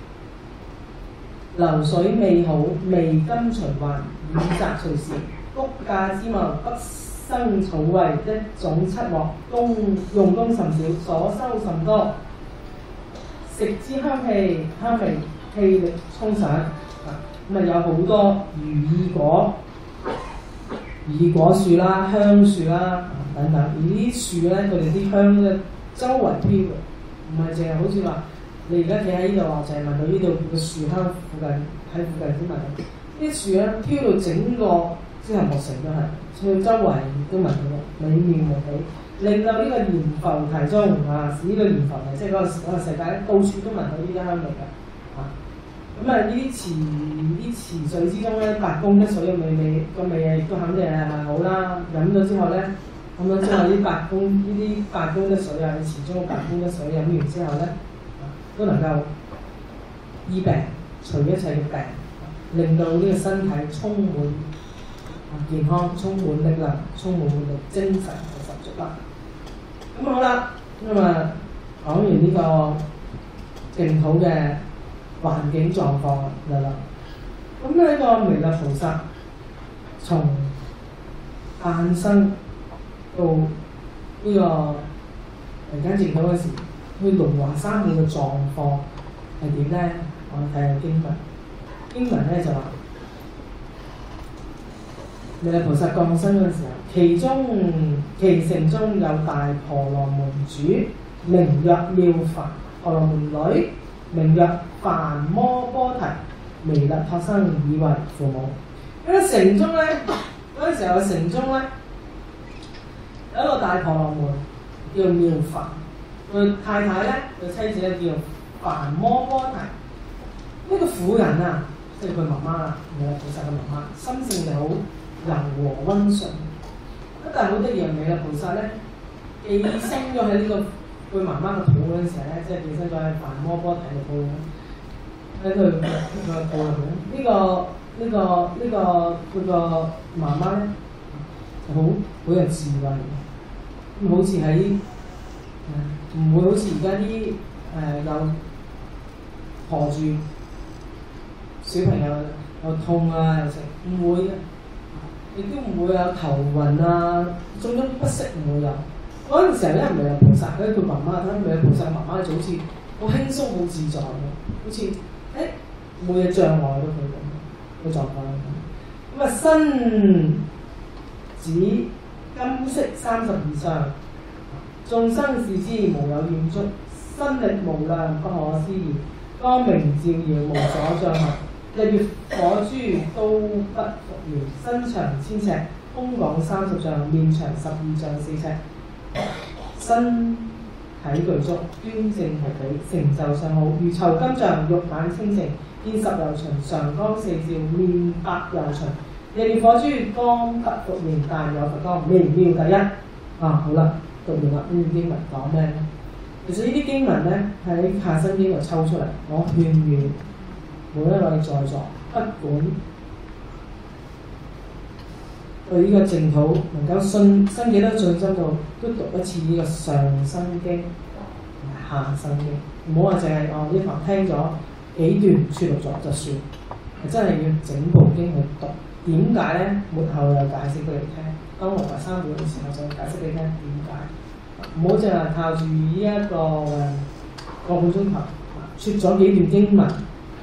流水美好，味甘循環，乳澤隨時，谷價之貌不生草為一種七獲，功用功甚少，所收甚多。食之香氣，香味氣力充實。咁啊有好多如意果、如意果樹啦、香樹啦等等。而呢啲樹咧，佢哋啲香咧周圍飄嘅，唔係淨係好似話你而家企喺呢度話，淨係聞到呢度嘅樹香附近喺附近先聞到。啲樹咧飄到整個之後木城都係。去周圍都聞到美妙無比，令到呢個鹽浮提中啊，使呢個鹽浮提即係嗰個嗰個世界到處都聞到呢啲香味嘅啊。咁啊，呢啲池啲池水之中咧，八公一水嘅味味個味啊，亦都肯定係係好啦。飲咗之後咧，咁樣之後啲八公呢啲八公一水啊，池中嘅八公一水飲完之後咧，都能夠醫病除一切嘅病，令到呢個身體充滿健康，充滿力量，充滿活力，精神就十足啦。咁好啦，咁啊講完呢個淨土嘅環境狀況啦啦。咁呢個彌勒菩薩從誕生到呢個人間淨土嗰時，去龍華三昧嘅狀況係點咧？我哋睇下經文，經文咧就話。彌勒菩薩降生嗰陣時候，其中其城中有大婆羅門主，名曰妙梵；婆羅門女名曰梵摩波提。彌勒託生以為父母。喺個城中咧，嗰陣時候城中咧有一個大婆羅門叫妙梵，佢太太咧，佢妻子咧叫梵摩波提。呢、這個婦人啊，即係佢媽媽啦，彌勒菩薩嘅媽媽，心性就好柔和溫順，但係好得意啊！彌勒菩薩咧寄生咗喺呢個佢媽媽嘅肚嗰陣時咧，即係寄生咗喺梵摩波提嘅肚喺佢個肚入邊。呢個呢個呢個佢個媽媽咧好好有智慧，咁好似喺唔會好似而家啲誒有婆住小朋友又痛啊又食，唔會嘅。亦都唔會有頭暈啊，種種不適唔會有。嗰陣時候咧，彌勒菩薩咧，佢媽媽睇彌勒菩薩媽媽就好似好輕鬆、好自在嘅，好似誒冇嘢障礙到佢咁嘅狀況。咁啊，身指金色三十二相，眾生視之無有厭足，身力無量不可思議，光明照耀無所障礙。日月火珠都不復原，身長千尺，胸廣三十丈，面長十二丈四尺，身體具足，端正無比，成就上好，如酬金像，肉眼清淨，見十由旬，常光四照，面白由旬。日月火珠光不復現，但有佛光，微妙第一。啊，好啦，讀完啦。呢段經文講咩咧？其實呢啲經文咧喺下生經度抽出嚟，我勸喻每一位在座，不管對呢個淨土能夠信生幾多信心度，都讀一次呢個上生經同埋下生經，唔好話淨係哦呢堂聽咗幾段撮錄咗就算，係真係要整部經去讀。點解咧？末後又解釋俾你聽。當龍華三昧嘅時候就解釋俾你聽點解。唔好淨係靠住呢一個誒個半鐘頭，撮咗幾段經文。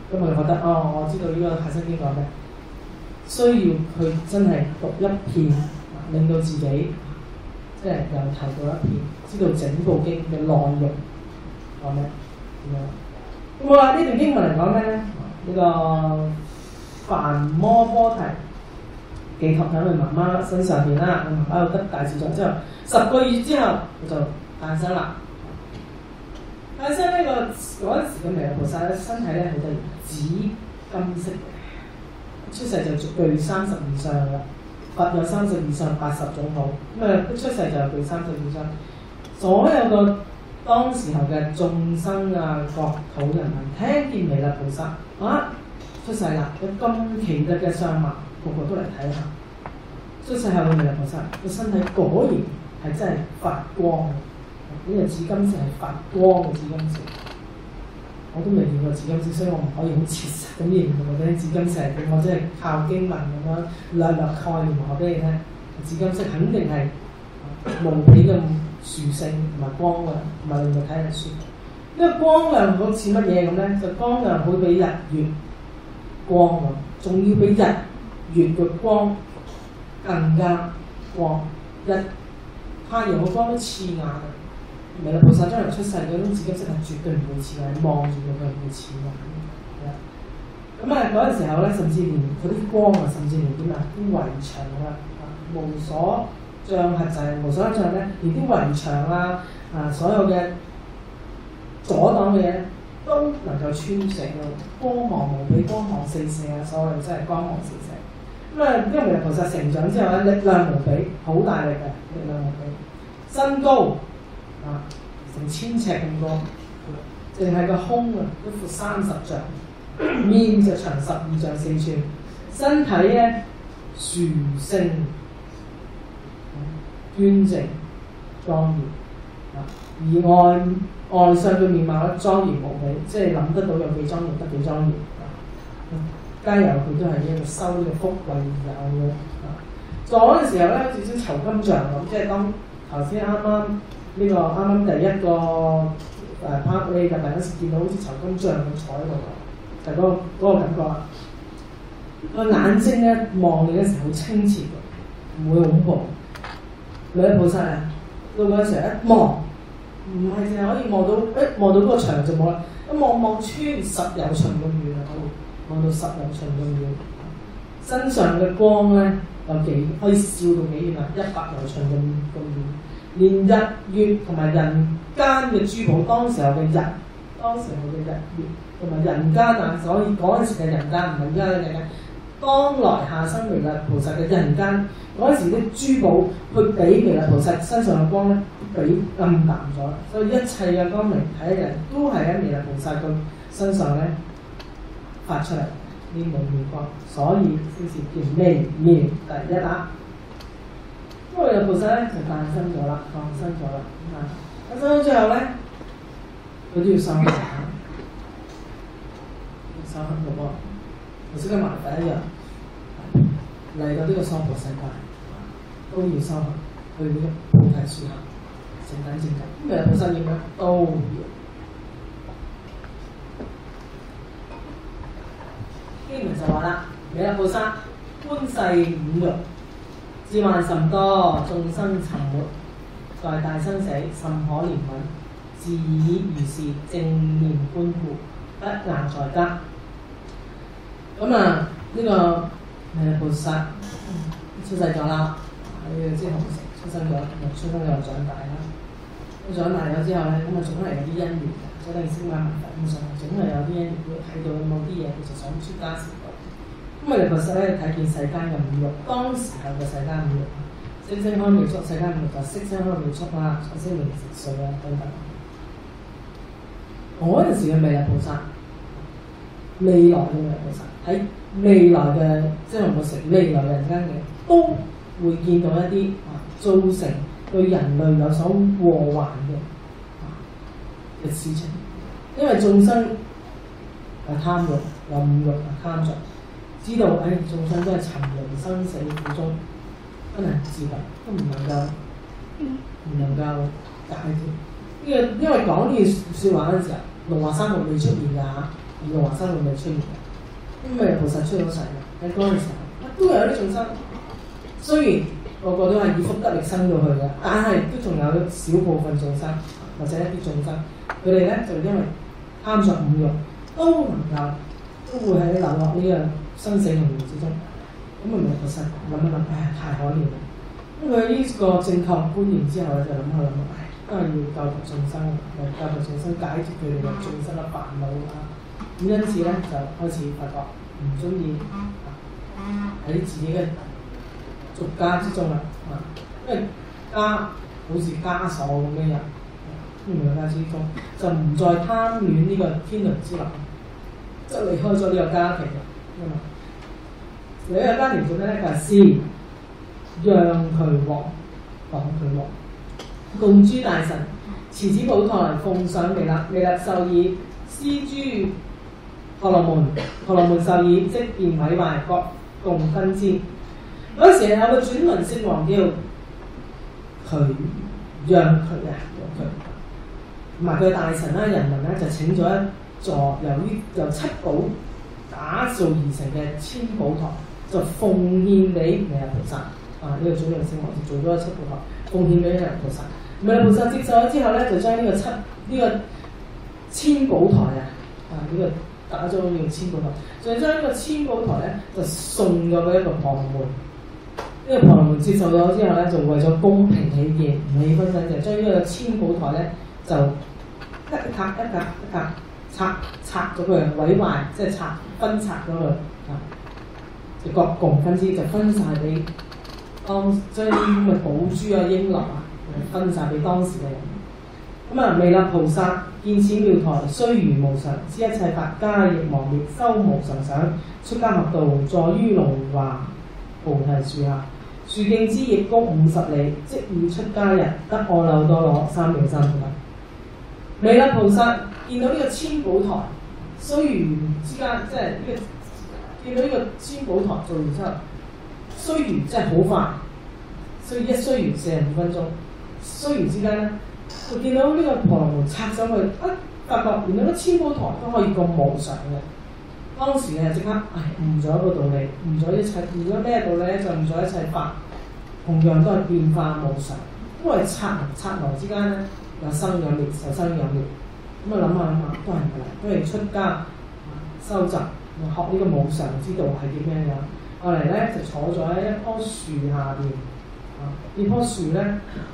咁我就覺得哦，我知道呢個下生經講咩，需要佢真係讀一遍，令到自己即係由頭到一遍，知道整部經嘅內容講咩點樣。咁我話呢段經文嚟講咩咧？呢、這個梵摩波提寄託喺佢媽媽身上邊啦，佢媽媽得大自在之後，十個月之後佢就誕生啦。誕生呢個嗰陣時嘅彌勒菩薩咧，身體咧好得意，紫金色嘅，出世就具三十二相啦。佛有三十二相，八十種好，咁啊一出世就具三十二相。所有個當時候嘅眾生啊，國土人民聽見彌勒菩薩啊出世啦，有咁奇特嘅相貌，個個都嚟睇下。出世後嘅彌勒菩薩個身體果然係真係發光嘅。呢個紫金色係發光嘅紫金色，我都未見過紫金色，所以我唔可以好切實咁形容我啲紫金色係點，我真係靠經文咁樣略略概念話俾你聽。紫金色肯定係無比嘅殊勝同埋光亮，同埋令到睇人舒服。呢個光亮好似乜嘢咁咧？就光亮會比日月光咁，仲要比日月嘅光更加光。日太陽嘅光都刺眼嘅。彌勒菩薩將來出世嗰種紫金色係絕對唔會刺眼，望住佢佢唔會刺眼。咁啊嗰陣時候咧，甚至連嗰啲光啊，甚至連點啊啲圍牆啊，無所障礙就係無所障咧，連啲圍牆啊啊所有嘅阻擋嘅嘢都能夠穿成到光芒無比，光芒四射啊！所謂真係光芒四射。咁啊，因為彌勒菩薩成長之後咧，力量無比，好大力嘅力量無比，身高。啊，成千尺咁高，淨係個胸啊都闊三十丈，面就長十二丈四寸，身體咧殊勝、端正、莊嚴啊，而外外相嘅面貌咧莊嚴無比，即係諗得到有幾莊嚴得幾莊嚴啊！皆由佢都係一個修呢個福慧而有嘅啊！在嗰陣時候咧，好似啲囚金像咁，即係當頭先啱啱。呢、這個啱啱第一個誒 part A 嘅第一次見到好似囚金像咁坐喺度，就係、是、嗰、那個那個感覺啦。個眼睛咧望你嘅時候好清澈嘅，唔會恐怖。彌勒菩薩啊，到嗰陣時一望，唔係淨係可以望到，一望到嗰個牆就冇啦。一望望穿十有旬咁遠啊，望到十有旬咁遠。身上嘅光咧有幾可以照到幾遠啊？一百有旬咁咁遠。連日月同埋人間嘅珠寶，當時候嘅日，當時候嘅日月同埋人間啊，所以嗰陣時嘅人間唔係而家嘅人間。當來下生彌勒菩薩嘅人間，嗰陣時啲珠寶去比彌勒菩薩身上嘅光咧，比暗淡咗。所以一切嘅光明睇人都係喺彌勒菩薩佢身上咧發出嚟呢美妙光，所以先至叫微妙第一啊！咁彌勒菩薩咧就誕生咗啦，降生咗啦。啊，誕生咗之後咧，佢都要修行，要修行嘅噃。頭先跟埋第一樣嚟到呢個娑婆世界，都要修行，去呢個菩提樹下成等正覺。咁彌勒菩薩要咩？都要。經文就話啦，彌勒菩薩觀世五欲。智患甚多，眾生沉沒，在大生死，甚可憐憫。自以如是正念觀故，不硬在家。咁啊，呢、這個彌勒菩薩出世咗啦，喺即係紅城出生咗，出生咗又長大啦。咁長大咗之後咧，咁啊總係有啲因緣，即係升翻文化咁上，總係有啲因緣會睇到某啲嘢，佢就想出家成道。咁彌勒菩薩咧睇見世間嘅五欲，當時候嘅世間五欲，色聲香味觸，世間五欲就色聲香味觸啦，財色名食睡啊等等。嗰陣時嘅彌勒菩薩，未來嘅彌勒菩薩喺未來嘅即係我食未來人間嘅，都會見到一啲啊造成對人類有所禍患嘅嘅事情，因為眾生係貪欲，有五欲係貪着。知道誒、哎、眾生都係沉淪生死苦中，不能自拔，都唔能夠唔能夠解脫。呢個因為講呢句説話嗰陣時候，龍華三昧未出現㗎嚇， 而龍華生會未出現嘅。咁彌勒菩薩出咗世嘅喺嗰陣時候，都有啲眾生，雖然個個都係以福德力生到去嘅，但係都仲有少部分眾生或者一啲眾生，佢哋咧就因為貪着五欲，都能夠都會喺流落呢個生死輪迴之中。咁啊，彌勒菩薩諗一諗，唉、哎，太可憐啦！咁佢呢個正確觀念之後咧，就諗下諗下，唉、哎，都係要救拔眾生，嚟救拔眾生，解決佢哋嘅眾生嘅煩惱啦。咁因此咧，就開始發覺唔中意喺自己嘅俗家之中啦，啊，因為家好似枷鎖咁嘅人，呢個家之中就唔再貪戀呢個天倫之樂，就離開咗呢個家庭啦。因為你個家庭做咩咧？佢係先讓佢王，講佢王，共諸大臣持此寶台奉上彌勒，彌勒授以施諸婆羅門，婆羅門授以即便毀壞，各共分之。嗰時有個轉輪聖王叫佢讓佢啊，讓佢，同埋佢大臣啦、人民咧就請咗一座由於由七寶打造而成嘅千寶台，就奉獻俾彌勒菩薩。啊！呢、這個轉輪聖王就做咗一七寶台，奉獻俾彌勒菩薩。彌勒菩薩接受咗之後咧，就將呢個七呢、這個千寶台啊，啊呢、這個打咗呢個千寶台，就將呢個千寶台咧就送咗俾一個婆羅門。呢、這個婆羅門接受咗之後咧，就為咗公平起見，唔起分身，就將呢個千寶台咧就一格一格一格拆拆咗佢，毀壞即係拆分拆咗佢啊！就各共分之，就分晒俾。當將啲咁嘅寶珠啊、瓔珞啊，分晒俾當時嘅人。咁啊，彌勒菩薩見此妙台，雖如無常，知一切法皆亦亡滅，修無常想，出家學道，坐於龍華菩提樹下，樹徑之葉高五十里，即已出家人，得阿耨多羅三藐三菩提。彌勒菩薩見到呢個千寶台，雖如之間，即係呢、這個見到呢個千寶台做完之後。須臾真係好快，所以一須臾四十五分鐘。須臾之間咧，就見到呢個婆羅門拆上去，啊，發覺原來個千寶台都可以咁無常嘅。當時咧即刻，唉，悟咗一個道理，悟咗一切，悟咗咩道理咧？就悟咗一切法，同樣都係變化無常。因為拆拆來之間咧，有生有滅，有生有滅。咁啊諗下諗下，都係唔係？都係出家修習，學呢個無常之道係點樣樣？後嚟咧就坐咗喺一棵樹下邊，啊！呢棵樹咧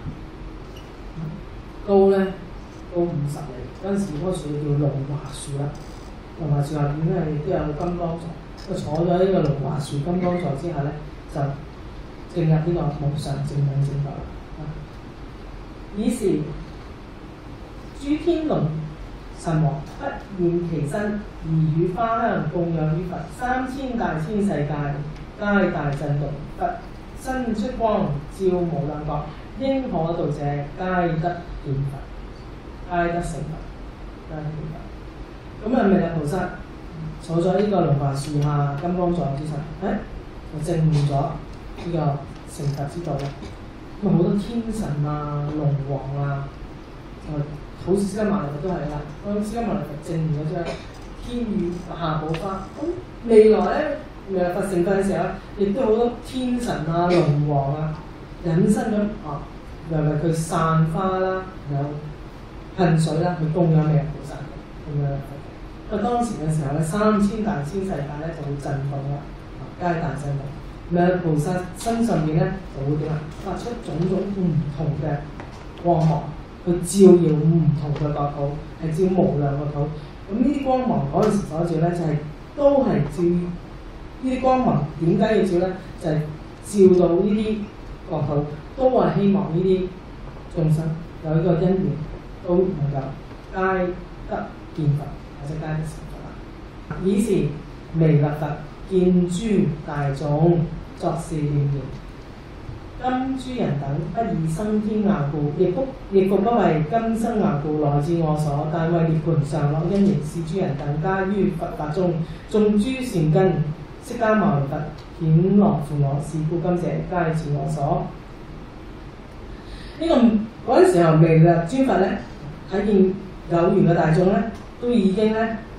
高咧高五十里，嗰陣時呢棵樹叫龍華樹啦。龍華樹下邊咧亦都有金剛座，佢坐咗喺呢個龍華樹金剛座之下咧，就進入呢個無常正等正覺啦。以時諸天龍神王不現其身，而與花香供養於佛，三千大千世界皆大震動，佛身出光，照無量國，應可度者皆得見佛，皆得成佛，皆得見佛。咁啊，彌勒菩薩坐咗呢個龍華樹下金剛座之上，誒、哎、就證悟咗呢個成佛之道啦。咁啊，好多天神啊、龍王啊，誒好似釋迦牟尼佛都係啦。咁釋迦牟尼佛證悟咗之後，天雨下寶花。咁未來咧，彌勒佛成佛嘅時候，亦都好多天神啊、龍王啊引申咗啊，又為佢散花啦，有噴水啦，去供養彌勒菩薩咁樣。咁啊，當時嘅時候咧，三千大千世界咧就會震動啦，皆大震動。彌勒菩薩身上面咧就會點啊？發出種種唔同嘅光芒，去照耀唔同嘅國土，係照無量國土。咁呢啲光芒嗰陣時所照咧，就係、是、都係照呢啲光芒。點解要照咧？就係、是、照到呢啲國土，都係希望呢啲眾生有呢個因緣，都能夠皆得見佛，或者皆得成佛啦。以時彌勒佛見諸大眾，作是念言：今諸人等不以生天樂故，亦復亦復不為今生樂故來至我所，但為涅槃常樂因緣，是諸人等皆於佛法中種諸善根。釋迦牟尼佛顯樂父我，是故今者皆至我所。呢、這個嗰陣時候，彌勒尊佛咧睇見有緣嘅大眾咧，都已經咧啊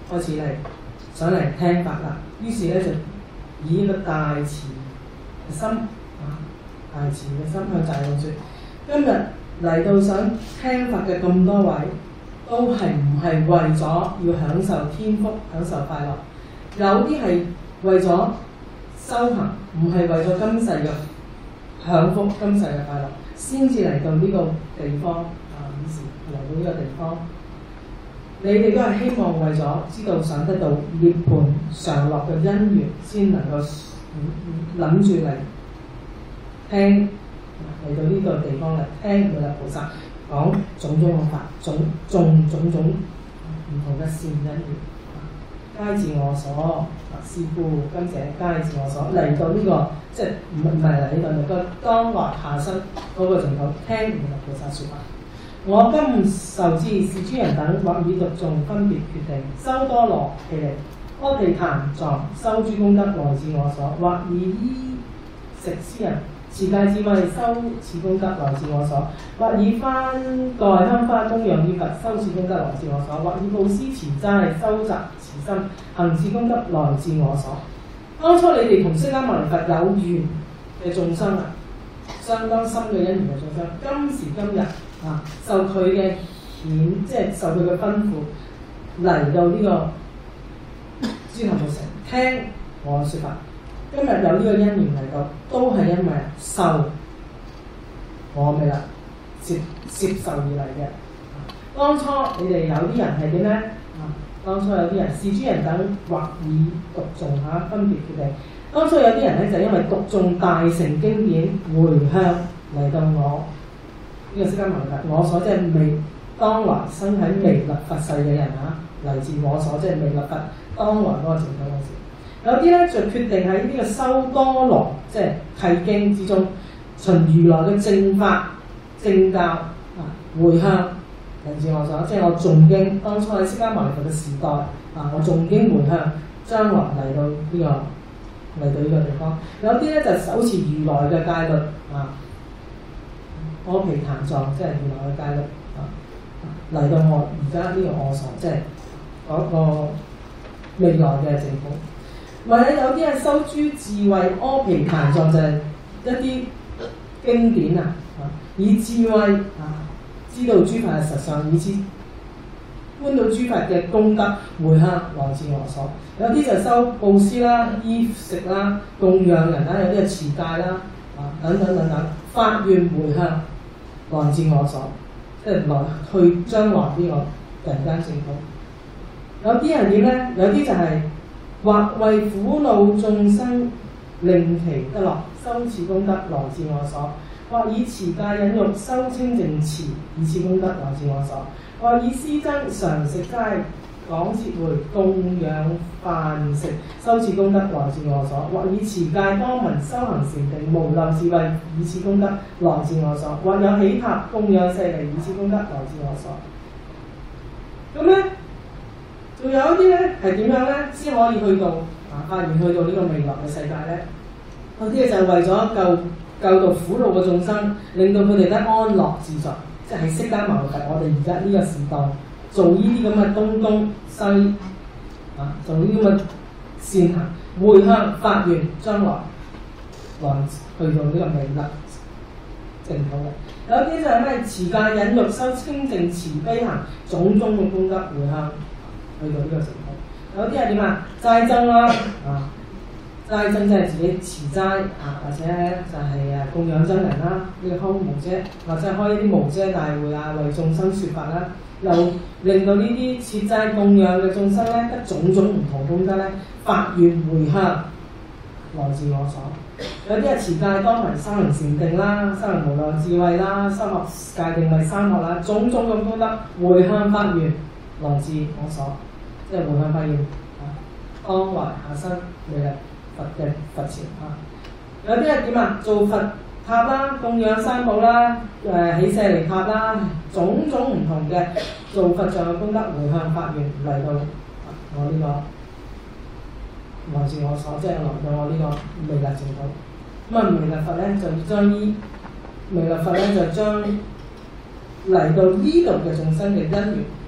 開始嚟上嚟聽法啦。於是咧就以一個大慈嘅心啊，大慈嘅心向大眾説：今日嚟到想聽法嘅咁多位，都係唔係為咗要享受天福、享受快樂？有啲係為咗修行，唔係為咗今世嘅享福、今世嘅快樂，先至嚟到呢個地方啊！於是嚟到呢個地方，你哋都係希望為咗知道想得到涅槃常樂嘅因緣，先能夠諗住嚟聽嚟到呢個地方嚟聽彌勒菩薩講種種嘅法，種種種種唔同嘅善因緣，皆自我所。是故今者皆自我所嚟到呢、這個，即係唔唔係嚟呢度，嚟個當來下生嗰個淨土聽彌勒菩薩説法。我今受之，是諸人等或以讀誦分別決定，修多羅毗尼、阿毗曇藏，修諸功德來自我所；或以衣食施人，持戒智慧，修此功德來自我所；或以幡蓋香花供養於佛，修此功德來自我所；或以布施持齋，收集慈心，行此功德來自我所。當初你哋同釋迦牟尼佛有緣嘅眾生啊，相當深嘅因緣嘅眾生，今時今日啊，受佢嘅顯，即係受佢嘅吩咐嚟到呢個諸佛道城聽我説法。今日有呢個因緣嚟到，都係因為受我彌勒接接受而嚟嘅。當初你哋有啲人係點咧？啊，當初有啲人是諸人等或以讀誦下分別決定。當初有啲人咧就因為讀誦大乘經典回向嚟到我呢、這個釋迦牟尼佛，我所即係未當來生喺彌勒佛世嘅人啊，嚟自我所即係彌勒佛當來嗰個淨土嗰時。有啲咧就決定喺呢個修多羅即係契經之中，循如來嘅正法正教啊回向嚟自我所，即係我誦經。當初喺釋迦牟尼佛嘅時代啊，我誦經回向，將來嚟到呢、這個嚟到呢個地方。有啲咧就手持如來嘅戒律啊，阿毗曇藏即係如來嘅戒律啊，嚟到我而家呢個我所，即係嗰個未來嘅淨土。或者有啲係修諸智慧，阿毗曇藏就係一啲經典啊，以智慧啊知道諸法嘅實相，以至觀到諸法嘅功德回向來自我所。有啲就修布施啦、衣食啦、供養人啦，有啲係持戒啦啊等等等等，發願回向來自我所，即係來去將來呢個人間淨土。有啲係點咧？有啲就係、是。或為苦惱眾生令其得樂，修此功德來自我所；或以持戒忍辱修清淨持，以此功德來自我所；或以施僧常食齋講徹迴供養飯食，修此功德來自我所；或以持戒多聞修行禪定無漏智慧，以此功德來自我所；或有起塔供養舍利，以此功德來自我所。咁咧？仲有一啲咧係點樣咧，先可以去到啊發願去到呢個未來嘅世界咧？有啲嘢就係為咗救救度苦惱嘅眾生，令到佢哋得安樂自在，即係釋迦牟尼佛我哋而家呢個時代做呢啲咁嘅東東西啊，做呢啲咁嘅善行，回向發願將來來去到呢個彌勒淨土嘅。有啲就係咩持戒忍辱修清淨慈悲行，種種嘅功德回向。去到呢個情況，有啲係點啊？齋僧啦，啊，齋僧即係自己持齋啊，或者就係誒供養僧人啦，呢個開無遮，或者開一啲無遮大會啊，為眾生説法啦，又令到呢啲持齋供養嘅眾生咧，得種種唔同功德咧，發願回向來自我所。有啲係持戒多聞修行禪定啦，修行無量智慧啦，修學戒定慧三學啦，種種咁功德回向發願來自我所。即係回向發願啊，當來下生彌勒佛嘅佛前啊。有啲係點啊？做佛塔啦，供養三寶啦，誒、呃、起舍利塔啦，種種唔同嘅做佛像嘅功德回向發願嚟到、啊、我呢、這個來自我所，即係來到我呢個彌勒淨土。咁啊，彌勒佛咧就將依彌勒佛咧就將嚟到呢度嘅眾生嘅因緣。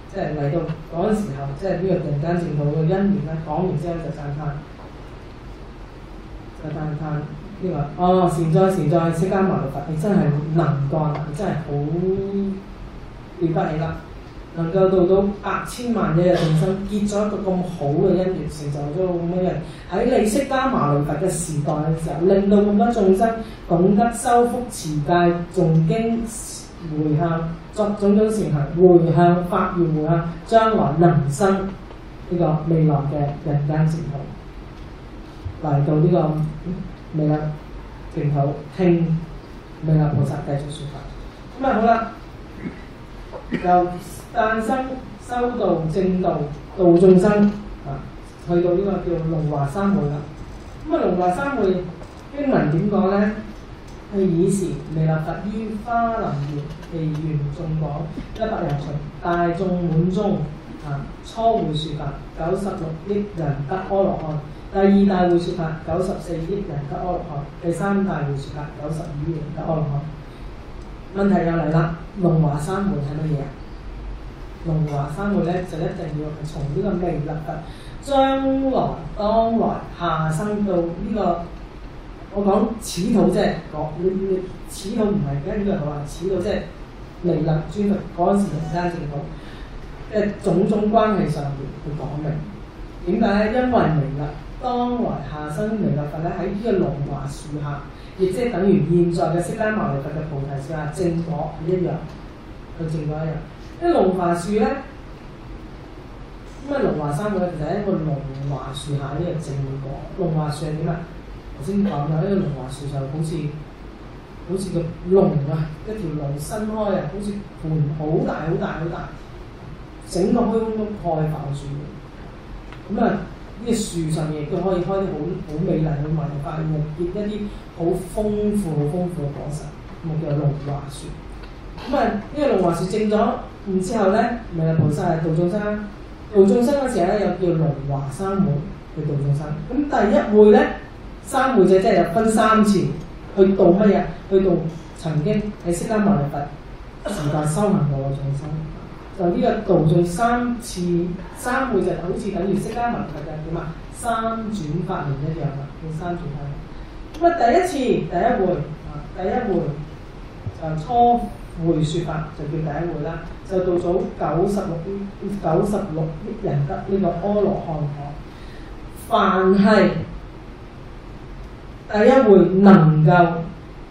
即係嚟到嗰陣時候，即係呢個人間淨土嘅因緣咧，講完之後就讚歎，就讚歎呢個哦善哉善哉，釋迦牟尼佛，你真係能幹，你真係好了不起啦！能夠到到百千萬億嘅眾生，結咗一個咁好嘅因緣，成就咗咁嘅人喺你釋迦牟尼佛嘅時代嘅時候，令到咁多眾生懂得修福持戒、誦經、回向、作種種善行、回向發願回向，將來能生呢個未來嘅人間淨土，嚟到呢個彌勒淨土聽彌勒菩薩繼續説法。咁啊好啦，由誕生、修道、正道、度眾生啊，去到呢個叫龍華三會啦。咁啊，龍華三會經文點講咧？係以時彌勒佛於花林園祇園眾講，一百人隨大眾滿中啊，初會説法，九十六億人得阿羅漢；第二大會説法，九十四億人得阿羅漢；第三大會説法，九十二億人得阿羅漢。問題又嚟啦，龍華三會係乜嘢啊？龍華三會咧就一定要係從呢個彌勒佛將來當來下生到呢、這個，我講此土即係講呢呢此土唔係跟呢個話此土即係彌勒尊佛嗰陣時人間淨土嘅種種關係上邊去講明。點解咧？因為彌勒當來下生彌勒佛咧喺呢個龍華樹下，亦即係等於現在嘅釋迦牟尼佛嘅菩提樹下正果係一樣，佢正果一樣。啲龍華樹咧，咁啊龍華三會咧，其實係一個龍華樹下呢個正果。龍華樹係點啊？頭先講咗呢個龍華樹就好似好似個龍啊，一條龍伸開啊，好似盤好大好大好大，整個虛空都蓋覆住。咁啊，呢個樹上面亦都可以開啲好好美麗嘅文化，又結一啲好豐富好豐富嘅果實，咁啊叫龍華樹。咁啊，呢個龍華樹正咗，然之後咧，彌勒菩薩係度眾生，度眾生嗰時候咧，又叫龍華三會去度眾生。咁第一會咧，三會就即係有分三次去度乜嘢？去度曾經喺釋迦牟尼佛時代修行過嘅眾生。就呢個度眾三次三會就好似等於釋迦牟尼佛嘅點啊？三轉法輪一樣啦，叫三轉法輪。咁啊，第一次第一會啊，第一會就初會説法就叫第一會啦，就到咗九十六億九十六億人得呢個阿羅漢果。凡係第一會能夠、啊、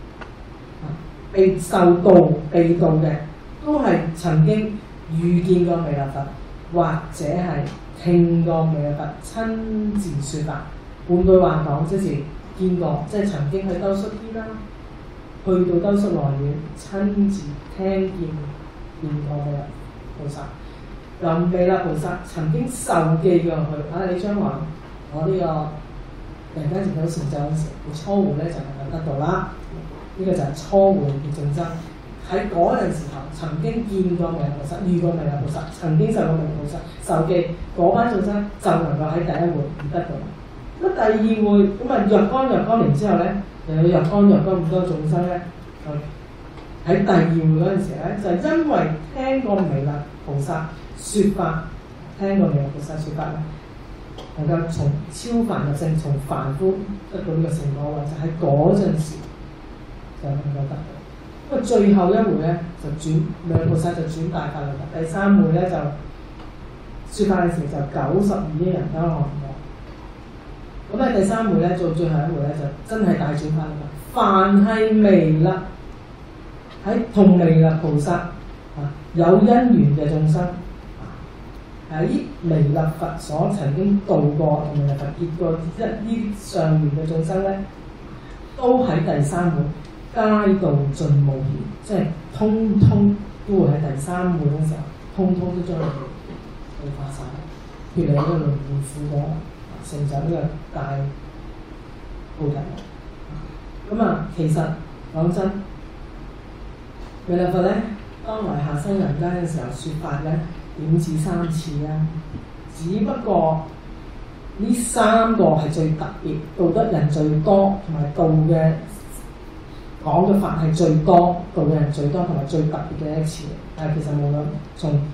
被受道被道嘅，都係曾經遇見過彌勒佛，或者係聽過彌勒佛親自説法。換句話講，即是見過，即係曾經去兜率天啦。去到兜率內院，親自聽見見過彌勒菩薩，由彌勒菩薩曾經受記過去，啊你將來我呢個人間淨土成就嗰時，你初會咧就能夠得到啦。呢、這個就係初會嘅眾生喺嗰陣時候曾經見過彌勒菩薩，遇過彌勒菩薩，曾經受過彌勒菩薩受記，嗰班眾生就能夠喺第一會而得到。咁第二會咁啊，若干若干年之後咧。有若干若干咁多眾生咧，就喺第二會嗰陣時咧，就因為聽過彌勒菩薩説法，聽過彌勒菩薩説法咧，能夠從超凡入聖，從凡夫得到呢個成果位，就喺嗰陣時就能夠得到。咁啊，最後一會咧就轉彌勒菩薩就轉大法輪，第三會咧就説法嘅時就九十二億人得阿羅漢果。咁喺第三會咧做最後一會咧就真係大轉法輪。凡係彌勒喺同彌勒菩薩啊有因緣嘅眾生，喺彌勒佛所曾經度過同彌勒佛結過一呢上面嘅眾生咧，都喺第三會皆度盡無餘，即係通通都會喺第三會嗰時候，通通都將佢度化晒，譬如你呢個輪迴苦果。成就呢個大菩提。咁啊，其實講真，彌勒佛咧，當來下生人間嘅時候説法咧，點止三次啊？只不過呢三個係最特別，度得人最多，同埋度嘅講嘅法係最多，度嘅人最多，同埋最特別嘅一次。但係其實無論從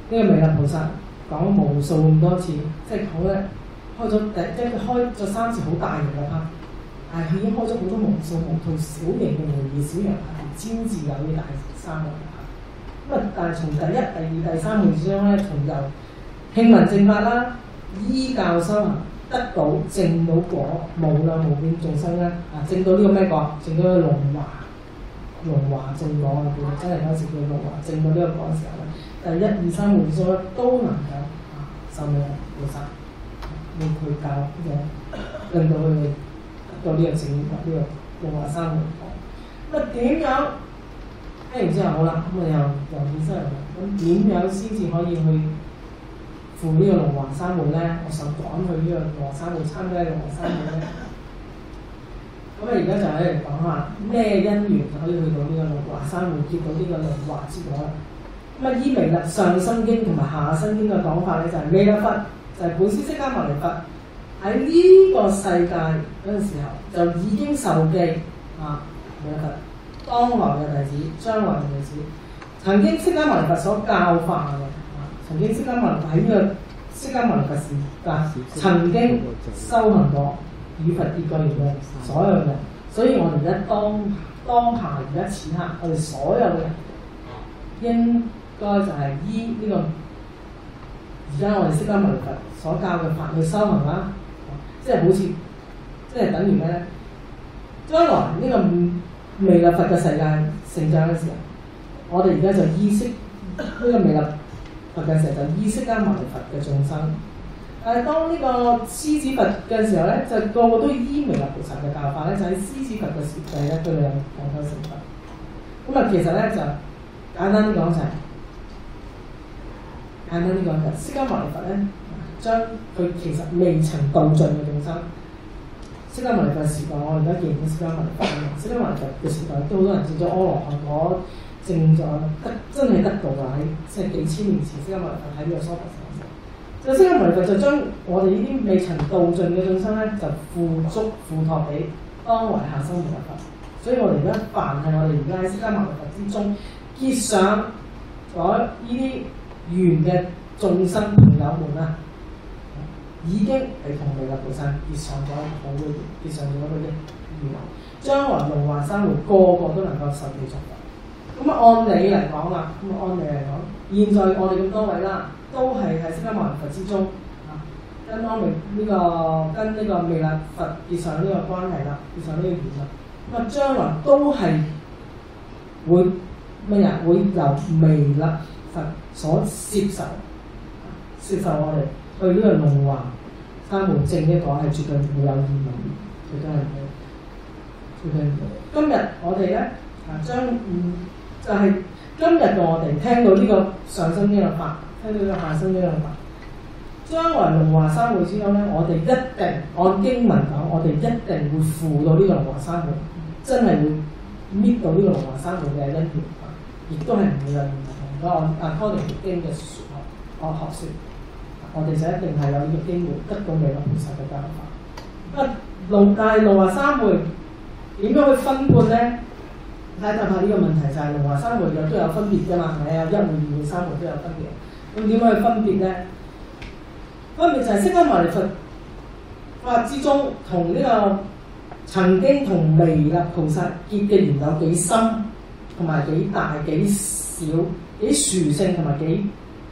個彌勒菩薩講無數咁多次，即係講咧開咗第即係佢開咗三次好大型嘅 party，但係佢已經開咗好多無數無數小型嘅模擬小羊 party，招致有啲大三個 party。咁啊，但係從第一、第二、第三回之中咧，從由聽聞正法啦，依教修行，得到證到果，無量無邊眾生咧啊，證到呢個咩果？證到個龍華。龍華正果啊！叫真係嗰時叫龍華正到呢個果嘅時候咧，第一二三回數咧都能夠啊受命菩薩要佢教嘅，令到佢哋得到呢個正果，呢、這個龍華三回果。咁啊點樣？聽完之後好啦，咁啊又又起身啦。咁點樣先至可以去赴呢個龍華三會咧？我想趕去呢個龍華三會參加龍華三會咧。咁啊，而家就喺度講下咩因緣就可以去到呢個龍華三會，結到呢個龍華之果啦。咁啊，依彌勒上生經同埋下生經嘅講法咧，就係彌勒佛就係本師釋迦牟尼佛喺呢個世界嗰陣時候就已經受記啊，彌勒佛當來嘅弟子、將來嘅弟子，曾經釋迦牟尼佛所教化嘅啊，曾經釋迦牟尼佛喺呢個釋迦牟尼佛時間曾經修行過。與佛結過緣嘅所有人，所以我哋而家當當下而家此刻，我哋所有嘅人應該就係依呢個而家我哋釋迦牟尼佛所教嘅法去修行啦。即係好似即係等於咩咧？將來呢個彌勒佛嘅世界成長嘅時候，我哋而家就依釋呢個彌勒佛嘅時候，就依釋迦牟尼佛嘅眾生。但係當呢個獅子佛嘅時候咧，就個個都依彌勒菩薩嘅教法咧，就喺獅子佛嘅時代咧，佢哋能夠成佛。咁啊，其實咧就簡單啲講就係、是、簡單啲講就係釋迦牟尼佛咧，將佢其實未曾度盡嘅眾生。釋迦牟尼佛時代，我而家見到釋迦牟尼佛啊，釋迦牟尼佛嘅時代都好多人證咗阿羅漢果，證咗得真係得道啊！喺即係幾千年前，釋迦牟尼佛喺呢個娑婆世。就釋迦牟尼佛就將我哋呢啲未曾度盡嘅眾生咧，就付足付託俾當為下生彌勒佛。所以我哋而家凡係我哋而家喺釋迦牟尼佛之中結上咗呢啲緣嘅眾生朋友們啊，已經係同彌勒菩薩結上咗好嘅緣，結上咗嗰啲緣。將來龍華三會個個都能夠受記作佛。咁啊，按理嚟講啦，咁啊按理嚟講，現在我哋咁多位啦。都係喺釋迦牟尼佛之中啊，跟阿彌呢個跟呢個彌勒佛結上呢個關係啦，結上呢個緣啦。咁啊，將來都係會咩呀？會由彌勒佛所接受，接受我哋去呢個龍華三會證一個係絕對冇有疑問，絕對係冇，絕對冇。今日我哋咧啊，將嗯就係、是、今日嘅我哋聽到呢個上生經嘅法。聽到呢個下生呢個法，將來龍華三會之中咧，我哋一定按經文講，我哋一定會附到呢個龍華三會，真係會搣到呢個龍華三會嘅因緣，亦都係唔會有疑問。如果按按科定經嘅説學，我學説，我哋就一定係有呢個機會得到彌勒菩薩嘅教法。啊，龍但係龍華三會點樣去分判咧？睇答下呢個問題就係龍華三會又都有分別㗎嘛？係啊，一會、二會、三會都有分別。咁點樣去分別咧？分別就係釋迦牟尼佛法之中，同呢個曾經同彌勒菩薩結嘅緣有幾深，同埋幾大、幾少、幾殊勝，同埋幾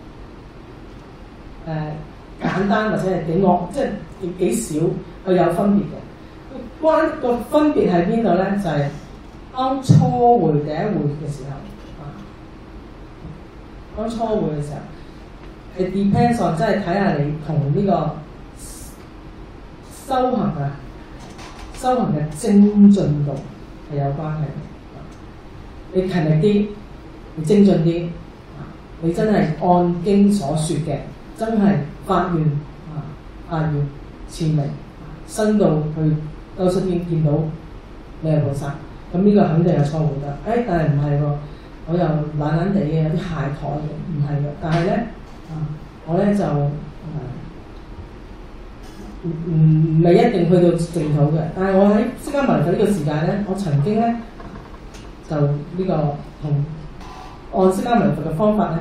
誒簡單或者係幾惡，即係幾幾少，佢有分別嘅。關個分別喺邊度咧？就係、是、當初會第一會嘅時候，啊，當初會嘅時候。係 depends on， 即係睇下你同呢個修行啊，修行嘅精進度係有關係。你勤力啲，你精進啲，你真係按經所説嘅，真係發願啊，發願持名，伸到去兜率天見到彌勒菩薩，咁呢個肯定係錯誤㗎。誒，但係唔係喎，我又懶懶地嘅，有啲懈怠嘅，唔係嘅。但係咧。啊、我咧就唔唔未一定去到淨土嘅，但係我喺釋迦牟尼佛呢個時間咧，我曾經咧就呢、這個同按釋迦牟尼佛嘅方法咧，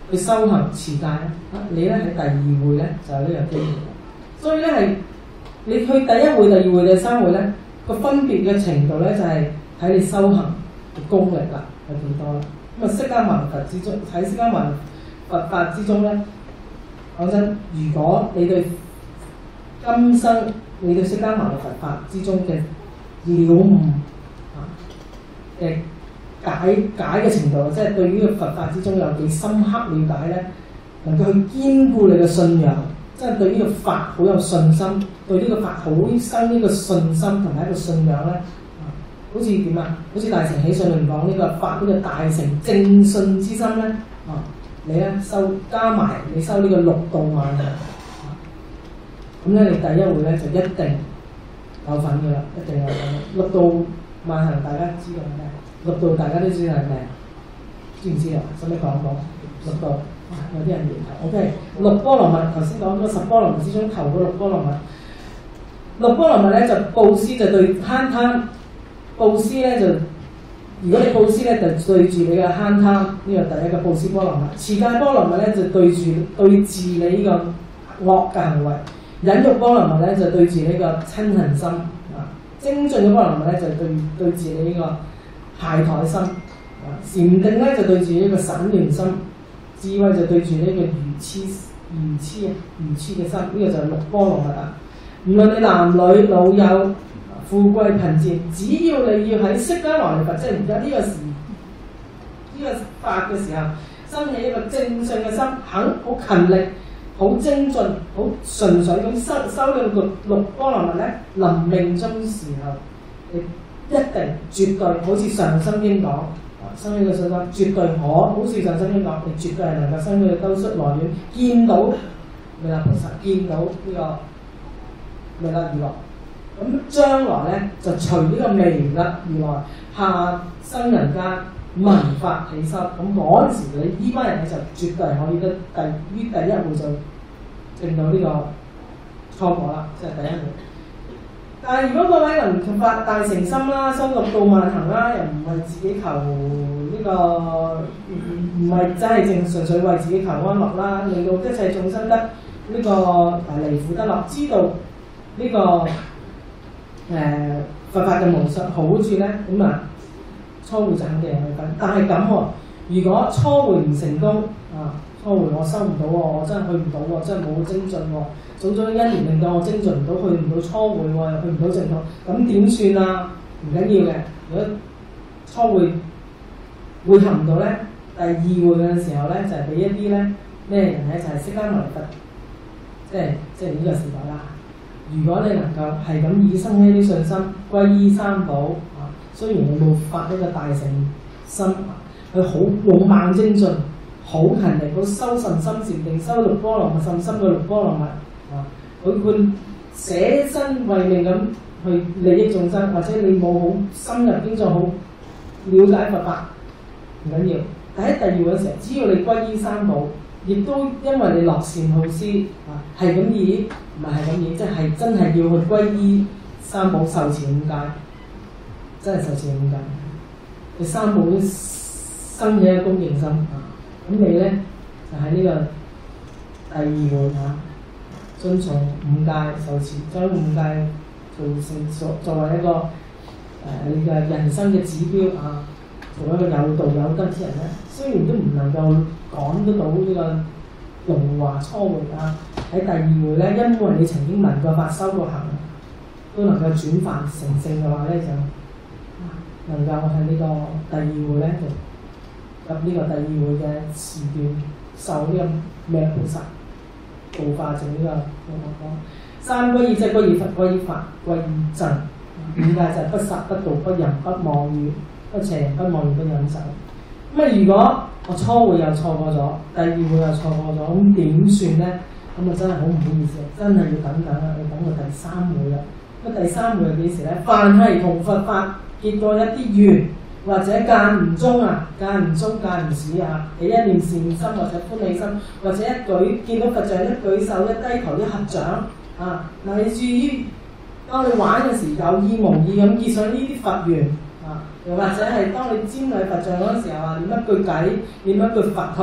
去修行持戒咧，你咧喺第二會咧就有呢個機會。所以咧係你去第一會、第二會、第三會咧個分別嘅程度咧就係、是、睇你修行嘅功力啦，有幾多啦。咁啊，釋迦牟尼佛之中喺釋迦牟尼佛法之中咧，講真，如果你對今生你對釋迦牟尼佛法之中嘅了悟啊嘅解解嘅程度，即係對呢個佛法之中有幾深刻了解咧，能夠去堅固你嘅信仰，即係對呢個法好有信心，對呢個法好生呢個信心同埋一個信仰咧，啊，好似點啊？好似大乘起信論講呢個法呢個大乘正信之心咧，啊，你咧修加埋你修呢個六度萬行，咁咧你第一會咧就一定有份嘅啦，一定有份。六度萬行大家知道係咩？六度大家都知道係咩？知唔知啊？使唔使講講六度？有啲人認頭。O.K. 六波羅蜜頭先講咗十波羅蜜之中頭嗰六波羅蜜。六波羅蜜咧就布施就對慳貪，布施咧就如果你布施咧就對住你嘅慳貪，呢個第一個布施波羅蜜。持戒波羅蜜咧就對住對治你呢個惡嘅行為。忍辱波羅蜜咧就對住呢個親恨心啊。精進嘅波羅蜜咧就對對治你呢個懈怠心啊。禪定咧就對住呢個散亂心。智慧就對住呢個愚痴、愚痴啊、愚痴嘅心，呢、這個就係六波羅蜜啊。無論你男女老幼、富貴貧賤，只要你要喺釋迦牟尼佛，即係而家呢個時呢、這個法嘅時候，生起一個正信嘅心，肯好勤力、好精進、好純粹咁修修到六六波羅蜜咧，臨命終時候，你一定絕對好似上生經講。生起個信心，絕對可，好似上生經講，你絕對係能夠生起個兜率來源，見到彌勒菩薩，見到呢個彌勒如來。咁將來咧就隨呢個彌勒如來下生人間聞法起修。咁嗰陣時你呢班人咧就絕對係可以得第於第一會就證到呢個初果啦，即係第一會。但係如果各位能發大乘心啦，修六度萬行啦，又唔係自己求呢、這個唔唔係真係淨純粹為自己求安樂啦，令到一切眾生得呢、這個誒離苦得樂，知道呢、這個誒、呃、佛法嘅無上好處咧，咁啊初會就肯定係去分。但係咁喎，如果初會唔成功啊，初會我收唔到喎，我真係去唔到喎，真係冇精進喎。種種因緣令到我精進唔到，去唔到初會喎，又去唔到正途，咁點算啊？唔緊要嘅，如果初會會行唔到咧，第二會嘅時候咧，就係、是、俾一啲咧咩人咧，就係釋迦牟尼佛，即係即係呢個時代啦。如果你能夠係咁以生起啲信心，皈依三寶啊，雖然你冇發呢個大乘心，佢好勇猛精進，好勤力，好修甚深禪定，修六波羅蜜甚深嘅六波羅蜜。啊！佢佢捨身為命咁去利益眾生，或者你冇好深入經藏，好了解佛法，唔緊要。但喺第二個時候，只要你皈依三寶，亦都因為你樂善好施啊，係咁以，唔係係咁以，即係真係要去皈依三寶受持五戒，真係受持五戒。你三寶都生起一個恭敬心啊，咁你咧就喺、是、呢個第二個嚇。遵從五戒受持，將五戒做成作作為一個誒、呃、你嘅人生嘅指標啊，做一個有道有德之人咧。雖然都唔能夠講得到呢個龍華初會啊，喺第二會咧，因為你曾經聞過法、修過行，都能夠轉凡成聖嘅話咧，就能夠喺呢個第二會咧就入呢個第二會嘅時段受呢個咩菩薩。度化就呢個我講三歸依，即係歸依佛、歸依法、歸依僧。五戒就係不殺、不盜、不淫、不妄語、不邪淫、不妄語、不飲酒。咁啊，如果我初會又錯過咗，第二會又錯過咗，咁點算咧？咁啊真係好唔好意思，真係要等等啦，要等到第三會啦。咁第三會係幾時咧？凡係同佛法結過一啲緣，或者間唔中啊，間唔中間唔時啊，起一念善心或者歡喜心，或者一舉見到佛像一舉手一低頭一合掌啊，乃至於當你玩嘅時有意無意咁結上呢啲佛緣啊，又或者係當你瞻禮佛像嗰陣時候啊，念一句偈，念一句佛號，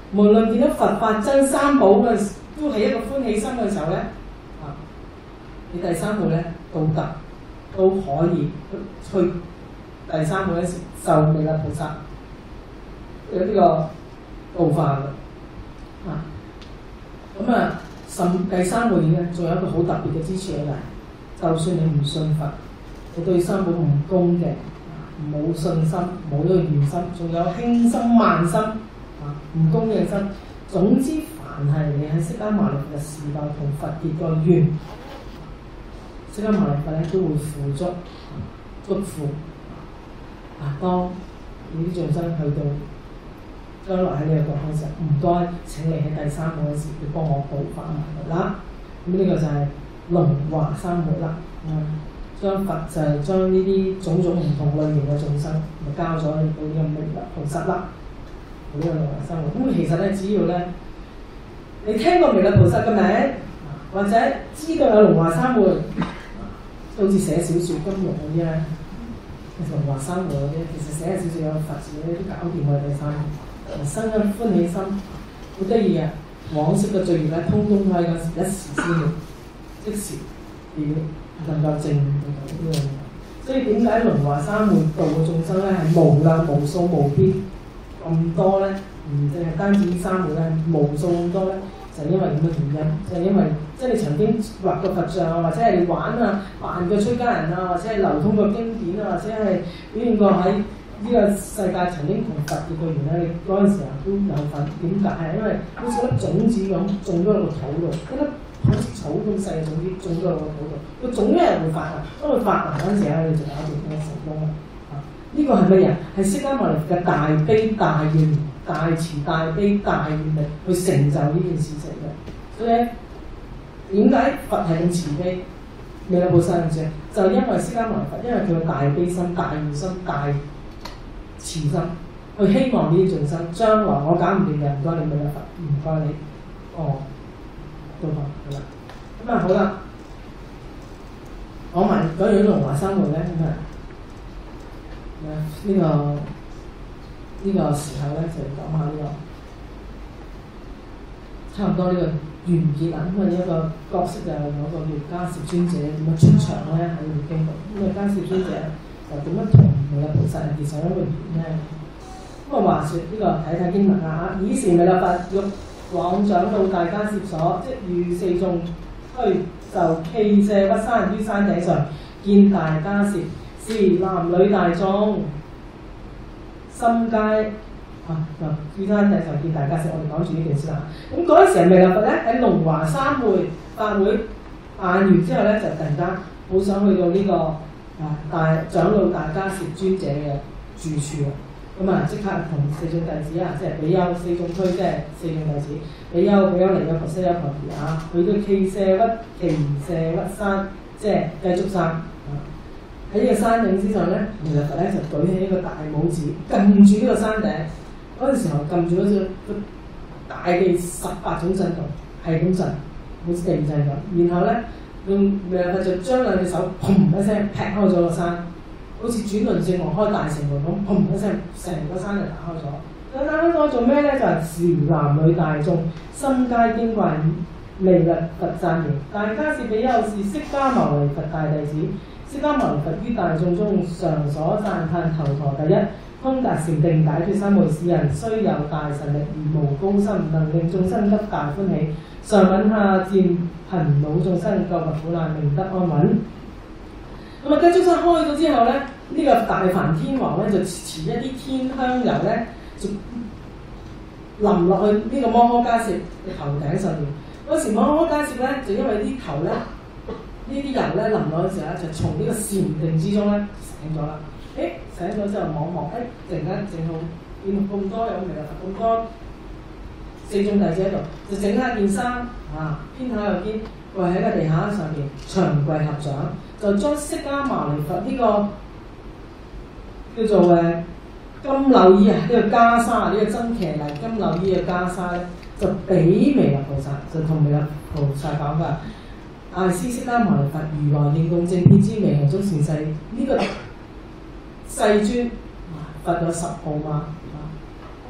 無論見到佛法僧三寶嘅都係一個歡喜心嘅時候咧，啊，你第三步咧道德都可以去第三步咧受彌勒菩薩嘅呢個道化嘅，啊，咁啊甚第三步咧仲有一個好特別嘅支持嚟，就算你唔信佛，你對三寶唔恭敬，冇信心，冇呢個願心，仲有輕心慢心。啊，唔恭敬心，總之凡係你喺釋迦牟尼佛嘅時代同佛結個緣，釋迦牟尼佛咧都會付足祝福。啊，當你啲眾生去到將來喺呢個國嘅時候，唔該請你喺第三步嘅時，你幫我補翻埋啦。咁呢個就係龍華三會啦。嗯，將佛就係將呢啲種種唔同類型嘅眾生，咪交咗俾呢個彌勒菩薩啦。呢個龍華三會，咁其實咧，只要咧，你聽過彌勒菩薩嘅名，或者知道有龍華三會，好似寫小説金庸嗰啲咧，龍華三會嗰啲，其實寫小説有佛字嗰啲都搞掂我哋第三會，生一歡喜心，好得意嘅，往昔嘅罪孽咧，通通都喺嗰時一時先嘅，即時而能夠證到呢樣嘢。所以點解龍華三會度嘅眾生咧係無量無數無邊？咁多咧，唔淨係單止三會咧，無數咁多咧，就係、因為咁嘅原因，就係、係、因為即係你曾經畫過佛像啊，或者係你玩啊，扮過出家人啊，或者係流通過經典啊，或者係表現過喺呢個世界曾經同佛結過緣咧，你嗰陣時候都有份。點解啊？因為好似粒種子咁種咗落個土度，一粒好似草咁細嘅種子種咗落個土度，個種一日會發芽，當佢發芽嗰陣時咧，你就搞掂呢個成功啦。呢個係乜嘢？係釋迦牟尼佛嘅大悲大願、大慈大悲大願力去成就呢件事情嘅。所以點解佛係咁慈悲？彌勒菩薩唔知，就係因為釋迦牟尼佛，因為佢嘅大悲心、大願心、大慈心，去希望呢啲眾生將來我搞唔掂嘅，唔該你彌勒佛，唔該你，哦，都好好啦。咁啊好啦，講埋講完龍華三會咧，咁啊〜呢、這個呢、這個時候咧，就講下呢、這個差唔多呢個完結啦。咁啊，一個角色就係嗰個叫迦葉尊者點樣出場咧喺呢個經度。咁啊，迦葉尊者就點樣同彌勒菩薩結上一個緣咧？咁啊，話説呢、這個睇睇經文啊，爾時彌勒佛欲往長老大迦葉所，即遇四眾俱就跽舍屈山於山頂上，見大迦葉。是男女大眾，心皆啊，就於山頂上見大迦葉。我哋講住呢件事啦。咁嗰陣時，彌勒佛咧喺龍華三會法會辦完之後咧，就突然間好想去到呢、這個啊大長老大迦葉尊者嘅住處啊。咁啊，即刻同四眾弟子啊，即係比丘四眾俱，即係四眾弟子，比丘比丘尼嘅婆舍有婆夷啊，去到跽舍屈跽舍屈山，即係雞足山。喺呢個山頂之上咧，彌勒佛咧就舉起一個大拇指，撳住呢個山頂。嗰陣時候撳住嗰隻大地十八種震動，係咁震，好似地震咁。然後咧，用彌勒佛就將兩隻手砰一聲劈開咗個山，好似轉輪聖王開大城門咁，砰一聲，成個山就打開咗。打開咗做咩咧？就係、是、時男女大眾心皆驚怪，彌勒佛讚言：大迦葉比丘是釋迦牟尼佛大弟子。釋迦牟尼佛於大眾中常所讚歎頭陀第一，通達禪定解脫三昧。是人雖有大神力而無高深，能令眾生得大歡喜。上品下賤貧惱眾生救拔苦難，命得安穩。咁啊，雞足山開咗之後咧，呢、這個大梵天王咧就持一啲天香油咧，就淋落去呢個摩訶迦葉嘅頭頂上面。嗰時摩訶迦葉咧就因為啲頭咧。呢啲油咧淋落嘅時候咧，就從呢個禪定之中咧醒咗啦。誒醒咗之後望望，誒突然間整好見咁多有彌勒佛咁多四眾弟子喺度，就整下件衫啊，偏下又肩，跪喺個地下上邊長跪合掌，就將釋迦牟尼佛呢、這個叫做誒金縷衣啊，呢、這個袈裟呢個真騎泥金縷衣嘅袈裟咧，就俾彌勒菩薩，就同彌勒菩薩講㗎。大師釋迦牟尼佛如來應供正遍知微行足善世，呢、這個世尊佛有十號嘛？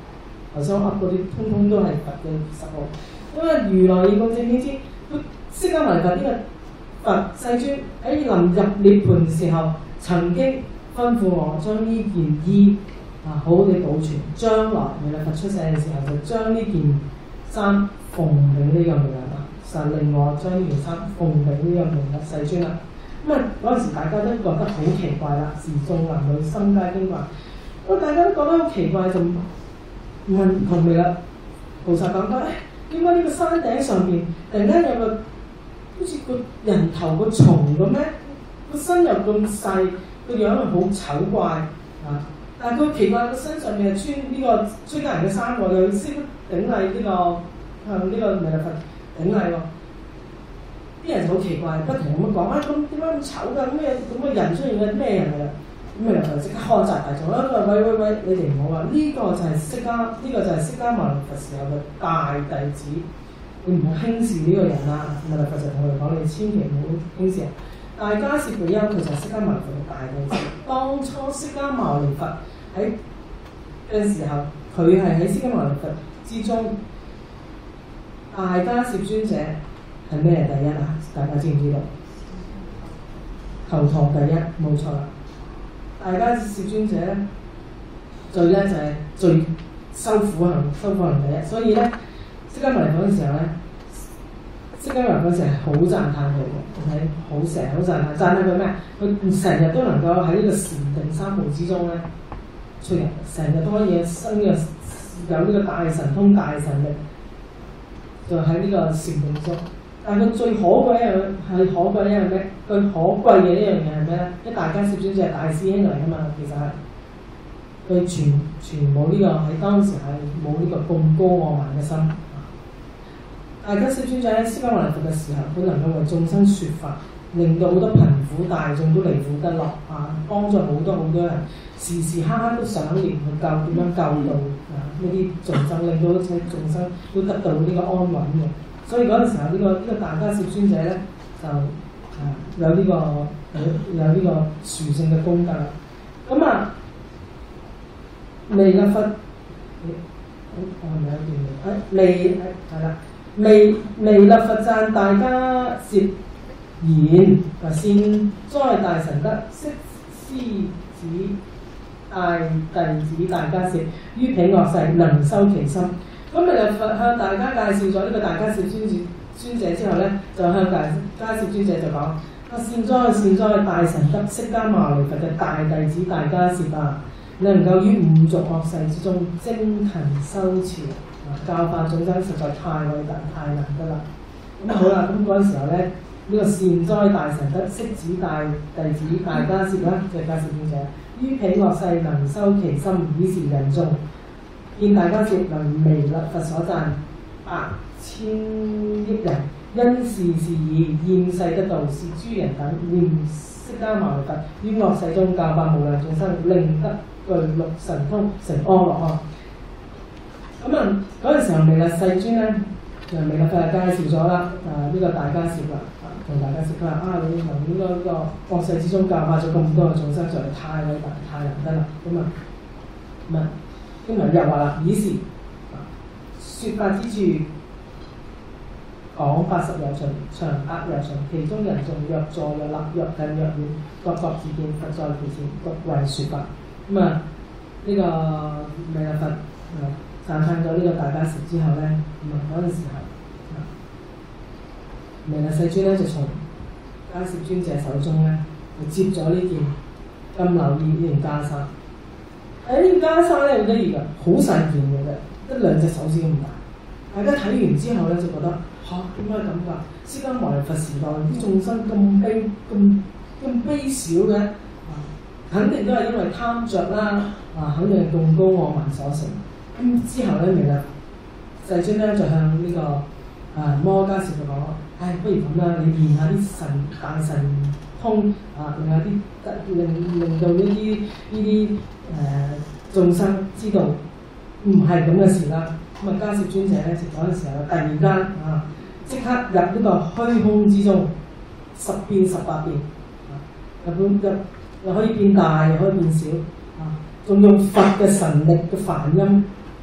頭先我噏嗰啲，通通都係佛嘅實號。因為如來現共正見知，佢釋迦牟尼佛呢個佛世尊喺臨入涅盤嘅時候，曾經吩咐我將呢件衣啊好好地保存，將來彌勒佛出世嘅時候就將呢件衫奉俾呢個彌勒佛，就令我將呢件衫奉俾呢個彌勒世尊啦。咁啊嗰陣時大家都覺得好奇怪啦，時眾男女心皆驚怪。咁大家都覺得好奇怪，就問同彌勒菩薩講翻，點解呢個山頂上邊突然間有個好似個人頭個蟲咁咩？個身又咁細，個樣又好醜怪啊！但係佢奇怪，個身上面係穿呢個出家人嘅衫喎，又識得頂禮呢個向呢個彌勒佛頂禮喎。啲人就好奇怪，不停咁樣講啊！咁點解咁醜㗎？咁咩咁嘅人出現嘅咩人嚟㗎？咁彌勒佛即刻開閘大眾啦！喂喂喂，你哋唔好話呢個就係釋迦，呢、這個就係釋迦牟尼佛時候嘅大弟子，你唔好輕視呢個人啦！彌勒佛就同佢哋講：你千祈唔好輕視。大迦葉比丘佢就係釋迦牟尼佛嘅大弟子。當初釋迦牟尼佛喺嘅時候，佢係喺釋迦牟尼佛之中，大迦葉尊者係咩第一啊？大家知唔知道？頭陀第一，冇錯啦。大迦葉尊者咧，最咧就係、是、最修苦行，修苦行第一。所以咧，釋迦牟尼佛嗰陣時候咧，釋迦牟尼佛嗰陣時係好讚歎佢嘅，睇好成日好讚歎，讚歎佢咩？佢成日都能夠喺呢個禪定三寶之中咧出入，成日都可以生嘅有呢個大神通、大神力，就喺呢個禪定中。但係佢最可貴一樣係可貴一樣咩？最可貴嘅一樣嘢係咩咧？因為大迦葉尊者係大師兄嚟㗎嘛，其實係佢全全冇呢、這個喺當時係冇呢個咁高傲慢嘅心。大迦葉尊者喺釋迦牟尼佛嘅時候，佢能夠為眾生説法，令到好多貧苦大眾都離苦得樂啊，幫助好多好多人，時時刻刻都想念去救點樣救到啊呢啲眾生，令到一切眾生都得到呢個安穩嘅。所以嗰陣時候，呢、這個呢、這個大迦葉尊者咧，就啊有呢、這個有有呢個殊勝嘅功德啦。咁啊，彌勒佛，我係咪有段嘢？誒彌係啦，彌彌勒佛讚大迦葉言：啊善哉大神德，悉師子大弟子大迦葉，於彼惡世能修其心。咁彌勒佛向大家介紹咗呢個大迦葉尊者尊者之後咧，就向大迦葉尊者就講：啊善哉善哉大神德，釋迦牟尼佛嘅大弟子大迦葉啊，能夠於五濁惡世之中精勤修持啊，教化眾生實在太偉大太難得啦！咁好啦，咁嗰陣時候咧，呢、這個善哉大神德，悉子大弟子大迦葉啦，即係迦葉尊者，於彼惡世能修其心，以是人眾。見大迦葉為彌勒佛所讚，百千億人因是事已厭世得道，是諸人等念釋迦牟尼佛於惡世中教化無量眾生，令得具六神通，成安樂啊！咁啊，嗰陣時候彌勒世尊咧，就彌勒佛介紹咗啦，啊呢、這個大迦葉啦，啊同大迦葉佢話啊，你能呢個呢個惡世之中教化咗咁多嘅眾生，實在太偉大太難得啦！咁啊，咁啊。經文又話啦，以是説法之處，講八十有盡，長厄有盡，其中人眾若坐若立，若近若遠，各各自見佛在其前，獨為説法。咁啊，呢、這個彌勒佛啊讚歎咗呢個大迦葉之後咧，咁啊嗰陣時候，彌勒世尊咧就從迦葉尊者手中咧就接咗呢件咁留意呢件袈裟。誒呢件袈裟咧好得意㗎，好細件嘅啫，得兩隻手指咁大。大家睇完之後咧就覺得嚇點解咁㗎？釋迦牟尼佛時代啲眾生咁卑咁咁卑小嘅，啊肯定都係因為貪着啦，啊肯定係咁高傲慢所成。咁、嗯、之後咧，彌勒世尊咧就向呢、這個啊摩迦葉就講：唉，不如咁啦，你練下啲神大神通啊，令下啲令令到呢啲呢啲。誒、呃、眾生知道唔係咁嘅事啦，咁啊迦葉尊者咧，直嗰陣時候突然間啊，即刻入呢個虛空之中，十變十八變，啊，入本入又可以變大，又可以變小，啊，仲用佛嘅神力嘅梵音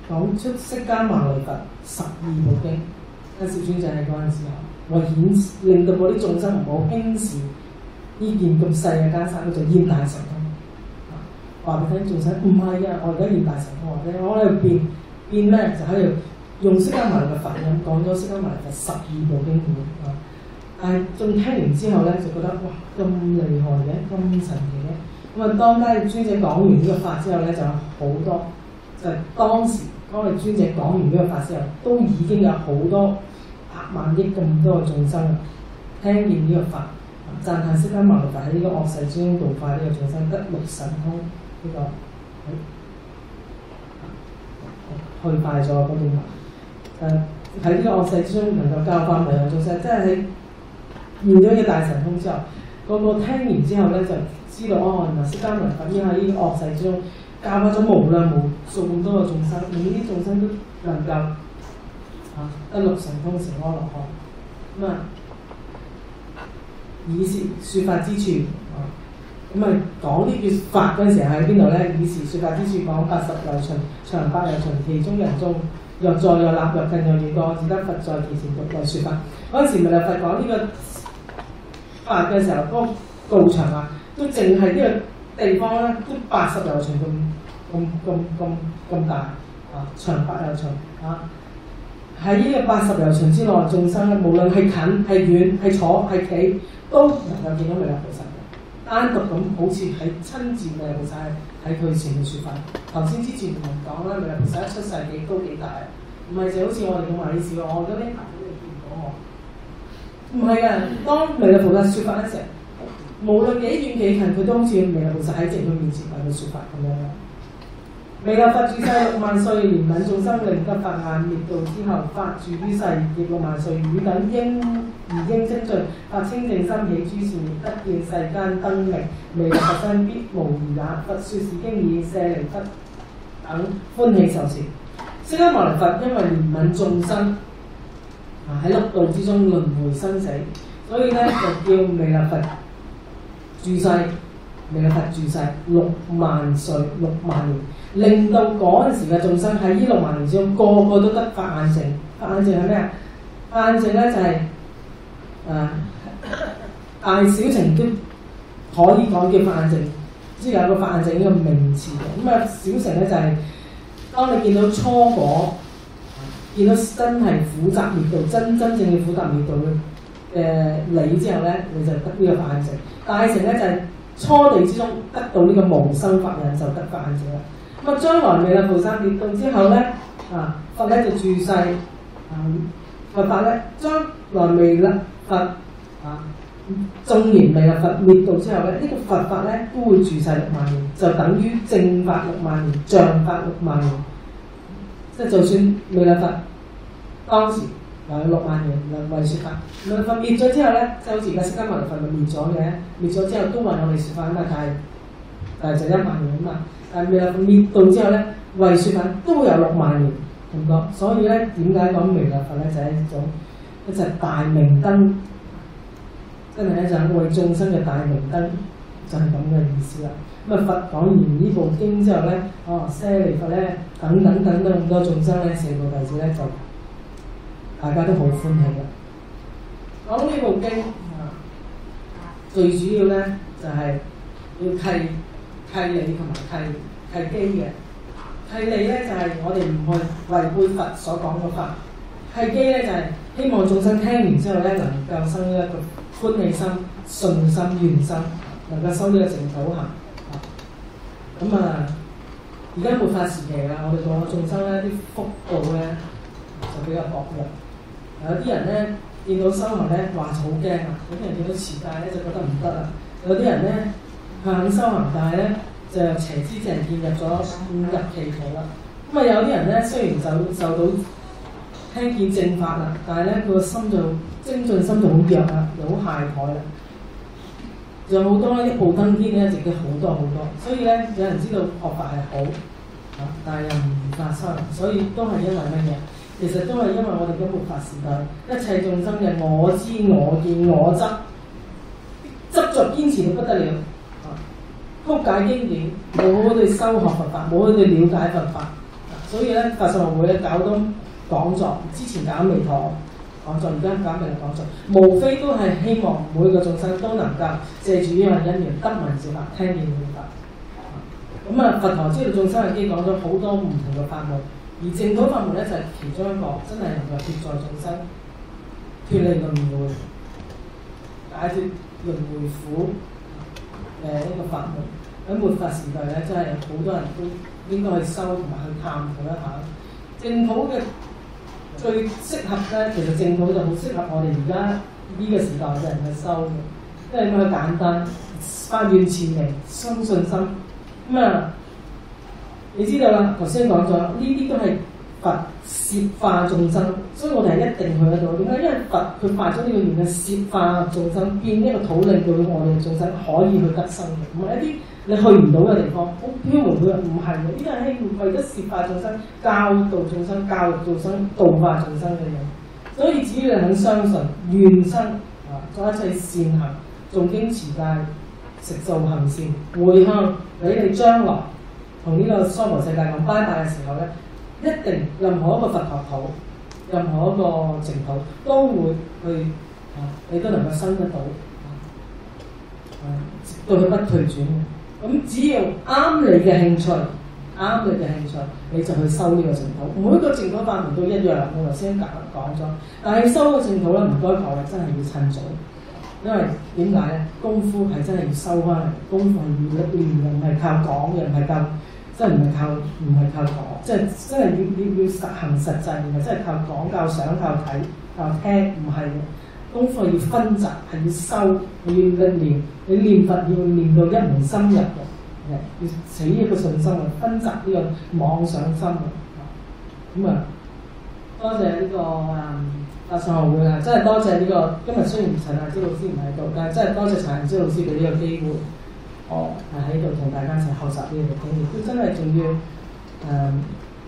講出釋迦牟尼佛十二部經，阿攝尊者喺嗰陣時候，為顯令到嗰啲眾生唔好輕視呢件咁細嘅袈裟，佢就現大神通。話俾聽眾生唔係啊，我而家現大神通，或者我喺度變變咧，就喺度用釋迦牟尼嘅佛音講咗釋迦牟尼佛十二部經典啊！但係仲聽完之後咧，就覺得哇咁厲害嘅，咁神奇嘅。咁啊，當家尊者講完呢個法之後咧，就有好多就係、是、當時當我哋尊者講完呢個法之後，都已經有好多百萬億咁多嘅眾生啊，聽見呢個法，讚歎釋迦牟尼佛喺呢個惡世之中度化呢個眾生，得六神通呢、這個。去快咗嗰段話，誒喺呢個惡世之中能夠教化無量眾生，即係喺現咗嘅大神通之後，個個聽完之後咧就知道哦，原來釋迦牟尼佛已經喺呢個惡世之中教化咗無量無數咁多嘅眾生，令呢啲眾生都能夠啊得六神通成阿羅漢，咁啊以是説法之處啊。咁啊，講呢句法嗰陣時喺邊度咧？以是説法之處講八十由旬，長百由旬，其中人眾若在若立若近若遠過，只得佛在其前獨為説法。嗰陣時彌勒佛講呢個法嘅時候，嗰、那個道場啊，都淨係呢個地方咧，都八十由旬咁咁咁咁咁大啊，長百由旬啊。喺呢個八十由旬之內，眾生咧，無論係近係遠係坐係企，都能夠見到彌勒菩薩。單獨咁好似喺親自彌勒菩薩喺佢前面説法。頭先之前同人講啦，彌勒菩薩一出世幾高幾大，唔係就好似我哋咁話你試過，我而家呢排都未見到我。唔係嘅，當彌勒菩薩説法嗰時，無論幾遠幾近，佢都好似彌勒菩薩喺正佢面前為佢説法咁樣。彌勒佛住世六萬歲，憐憫眾生，令得法眼滅度之後，法住於世亦六萬歲，汝等應而應精進，發清淨心，起諸善業，得見世間燈明。彌勒佛身必無疑也。佛説是經已，舍利弗等歡喜受持。釋迦牟尼佛因為憐憫眾生啊，喺六道之中輪迴生死，所以咧就叫彌勒佛住世。彌勒佛住世六萬歲六萬年，令到嗰陣時嘅眾生喺呢六萬年之中，個個都得法眼淨。法眼淨係咩啊？法眼淨咧就係、是、誒、呃、大小乘都可以講叫法眼淨，即係有個法眼淨呢個名詞嘅。咁啊，小乘咧就係、是、當你見到初果，見到真係苦集滅道，真真正嘅苦集滅道嘅誒理之後咧，你就得呢個法眼淨。大乘咧就係、是初地之中得到呢個無生法印，就得法眼淨啦。咁啊，將來彌勒菩薩滅度之後咧，啊佛咧就住世，啊佛法咧將來彌勒佛啊縱然彌勒佛滅度之後咧，呢、這個佛法咧都會住世六萬年，就等於正法六萬年、像法六萬年。即係就算彌勒佛當時有六萬年嚟為説法，彌勒佛滅咗之後咧，即係好似而家釋迦牟尼佛咪滅咗嘅，滅咗之後都為我哋説法啊嘛，但係但係就一萬年啊嘛。但係彌勒佛滅度之後咧，為説法都有六萬年咁多，所以咧點解講彌勒佛咧就係、是、一種一隻大明燈，真係咧就係為眾生嘅大明燈，就係咁嘅意思啦。咁啊，佛講完呢部經之後咧，哦，舍利弗咧等等等等咁多眾生咧，四部弟子咧就大家都好歡喜嘅。講呢部經啊，最主要咧就係、是、要契契理同埋契契機嘅。契理咧就係、是、我哋唔去違背佛所講嘅法，契機咧就係、是、希望眾生聽完之後咧能夠生一個歡喜心、信心、願心，能夠收呢個淨土行。咁啊，而家末法時期啦，我哋講嘅眾生咧啲福報咧就比較薄弱。有啲人咧見到修行咧話好驚啊，有啲人見到持戒咧就覺得唔得啊。有啲人咧肯修行，但係咧就邪知正見入咗誤入歧途啦。咁啊有啲人咧雖然受受到聽見正法啦，但係咧佢個心就精進心就好弱啦，又好懈怠啦。仲有好多呢啲報登天咧，值得好多好多。所以咧有人知道學法係好啊，但係又唔發生，所以都係因為乜嘢？其實都係因為我哋嘅末法時代，一切眾生嘅我知我見我執，執着堅持到不得了啊！曲解經典，冇好好地修學佛法，冇好好地了解佛法， 所以咧法信學會咧搞好多講座，之前搞彌陀講座，而家搞彌陀講座，無非都係希望每個眾生都能夠借住呢個因緣得聞是法，聽見是法。咁啊，佛陀知道眾生嘅機講咗好多唔同嘅法門，而淨土法門咧就係、是、其中一個，真係能夠協助眾生脱離輪迴、解脱輪迴苦誒呢個法門。喺末法時代咧，真係好多人都應該去修同埋去探討一下。淨土嘅最適合咧，其實淨土就好適合我哋而家呢個時代嘅人去修嘅，因為咁樣簡單，發願持名，生信心。咁啊，你知道啦，頭先講咗，呢啲都係佛攝化眾生，所以我哋係一定去得到。點解？因為佛佢發咗呢個願嘅攝化眾生，變一個土令到我哋嘅眾生可以去得生嘅，唔係一啲你去唔到嘅地方。好飄無佢唔係嘅，呢啲係為咗攝化眾生、教導眾生、教育眾生、度化眾生嘅嘢。所以只要你肯相信、願生啊，做一切善行、誦經持戒、食素行善、回向俾你將來同呢個娑婆世界講拜拜嘅時候咧，一定任何一個佛學土、任何一個淨土都會去啊，你都能夠生得到啊，直到佢不退轉。咁只要啱你嘅興趣，啱你嘅興趣，你就去修呢個淨土。每一個淨土法門都一樣，我頭先講講咗。但係修個淨土咧，唔該各位真係要趁早，因為點解咧？功夫係真係要收翻嚟，功夫係要練嘅，唔係靠講嘅，唔係靠，真係唔係靠，唔係靠講，即係真係要要要實行實際，唔係真係靠講、靠想、靠睇、靠聽，唔係嘅。功夫係要分集，係要修，你要練。你念佛要念到一門深入嘅，要起一個信心啊，分集呢個妄想心啊。咁啊，多謝呢、這個啊法信學會啊，真係多謝呢、這個。今日雖然陳亞芝老師唔喺度，但係真係多謝陳亞芝老師俾呢個機會，我係喺度同大家一齊學習呢個經驗。都真係仲要誒、嗯，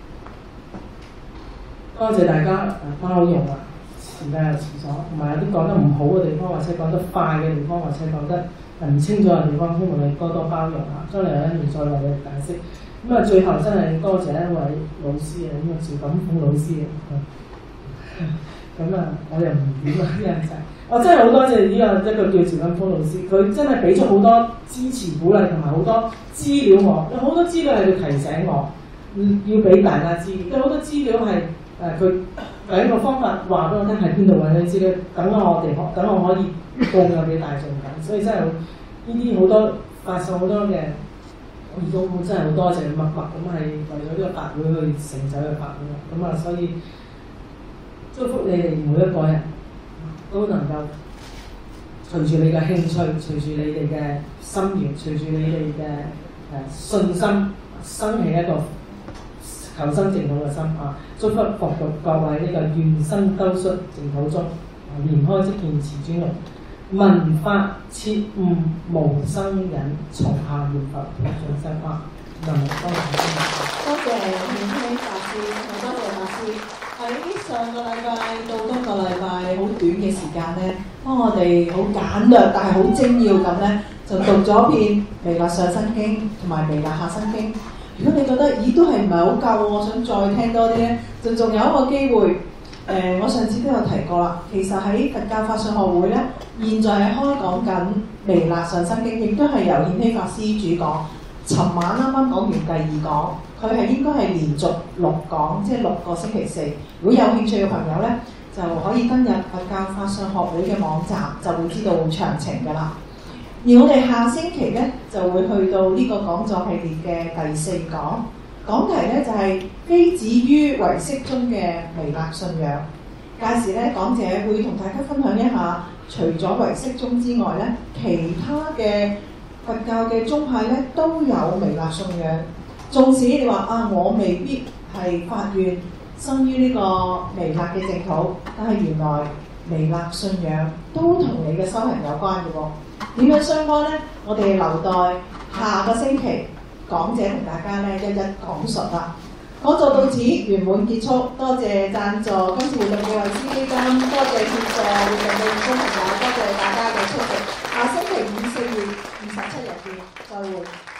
多謝大家誒包容啊！時間又遲咗，同埋有啲講得唔好嘅地方，或者講得快嘅地方，或者講得唔清楚嘅地方，希望你多多包容啊！將來有一年再為你解釋。咁啊，最後真係多謝一位老師啊，呢個趙錦鳳老師啊。咁啊，我又唔點啊啲人就，我真係好多謝呢個一個叫趙錦鳳老師，佢真係俾咗好多支持鼓勵同埋好多資料我，有好多資料係要提醒我，要俾大家知。有好多資料係誒佢。第一個方法話俾我聽係邊度揾你資料，等我哋可等我可以供有俾大眾緊，所以真係呢啲好多發送好多嘅，我亦都真係好多謝默默咁係為咗呢個法會去成就嘅法會咁啊，所以祝福你哋每一個人都能夠隨住你嘅興趣，隨住你哋嘅心願，隨住你哋嘅誒信心，生起一個求生淨土嘅心啊！祝福佛道各位呢個願生兜率淨土中，蓮開即見慈尊容，聞法切悟無生忍，從下緣佛同眾生啊！多謝多謝顯興法師，多謝法師。喺上個禮拜到今個禮拜好短嘅時間咧，當我哋好簡略但係好精要咁咧，就讀咗篇《彌勒上生經》同埋《彌勒下生經》。如果你覺得咦都係唔係好夠，我想再聽多啲咧，就仲有一個機會。誒、呃，我上次都有提過啦。其實喺佛教法信學會咧，現在係開講緊《彌勒上生經》，亦都係由顯興法師主講。尋晚啱啱講完第二講，佢係應該係連續六講，即係六個星期四。如果有興趣嘅朋友咧，就可以登入佛教法信學會嘅網站，就會知道詳情㗎啦。而我哋下星期咧就會去到呢個講座系列嘅第四講，講題咧就係、是、非止於唯識中嘅彌勒信仰。屆時咧講者會同大家分享一下，除咗唯識宗之外咧，其他嘅佛教嘅宗派咧都有彌勒信仰。縱使你話啊，我未必係發願生於呢個彌勒嘅淨土，但係原來彌勒信仰都同你嘅修行有關嘅喎。點樣相關呢？我哋留待下個星期講者同大家咧一一講述啦。講座到此圓滿結束，多謝贊助今次活動嘅惠施基金，多謝協助活動嘅義工朋友，多謝大家嘅出席。下星期五四月二十七日見，再會。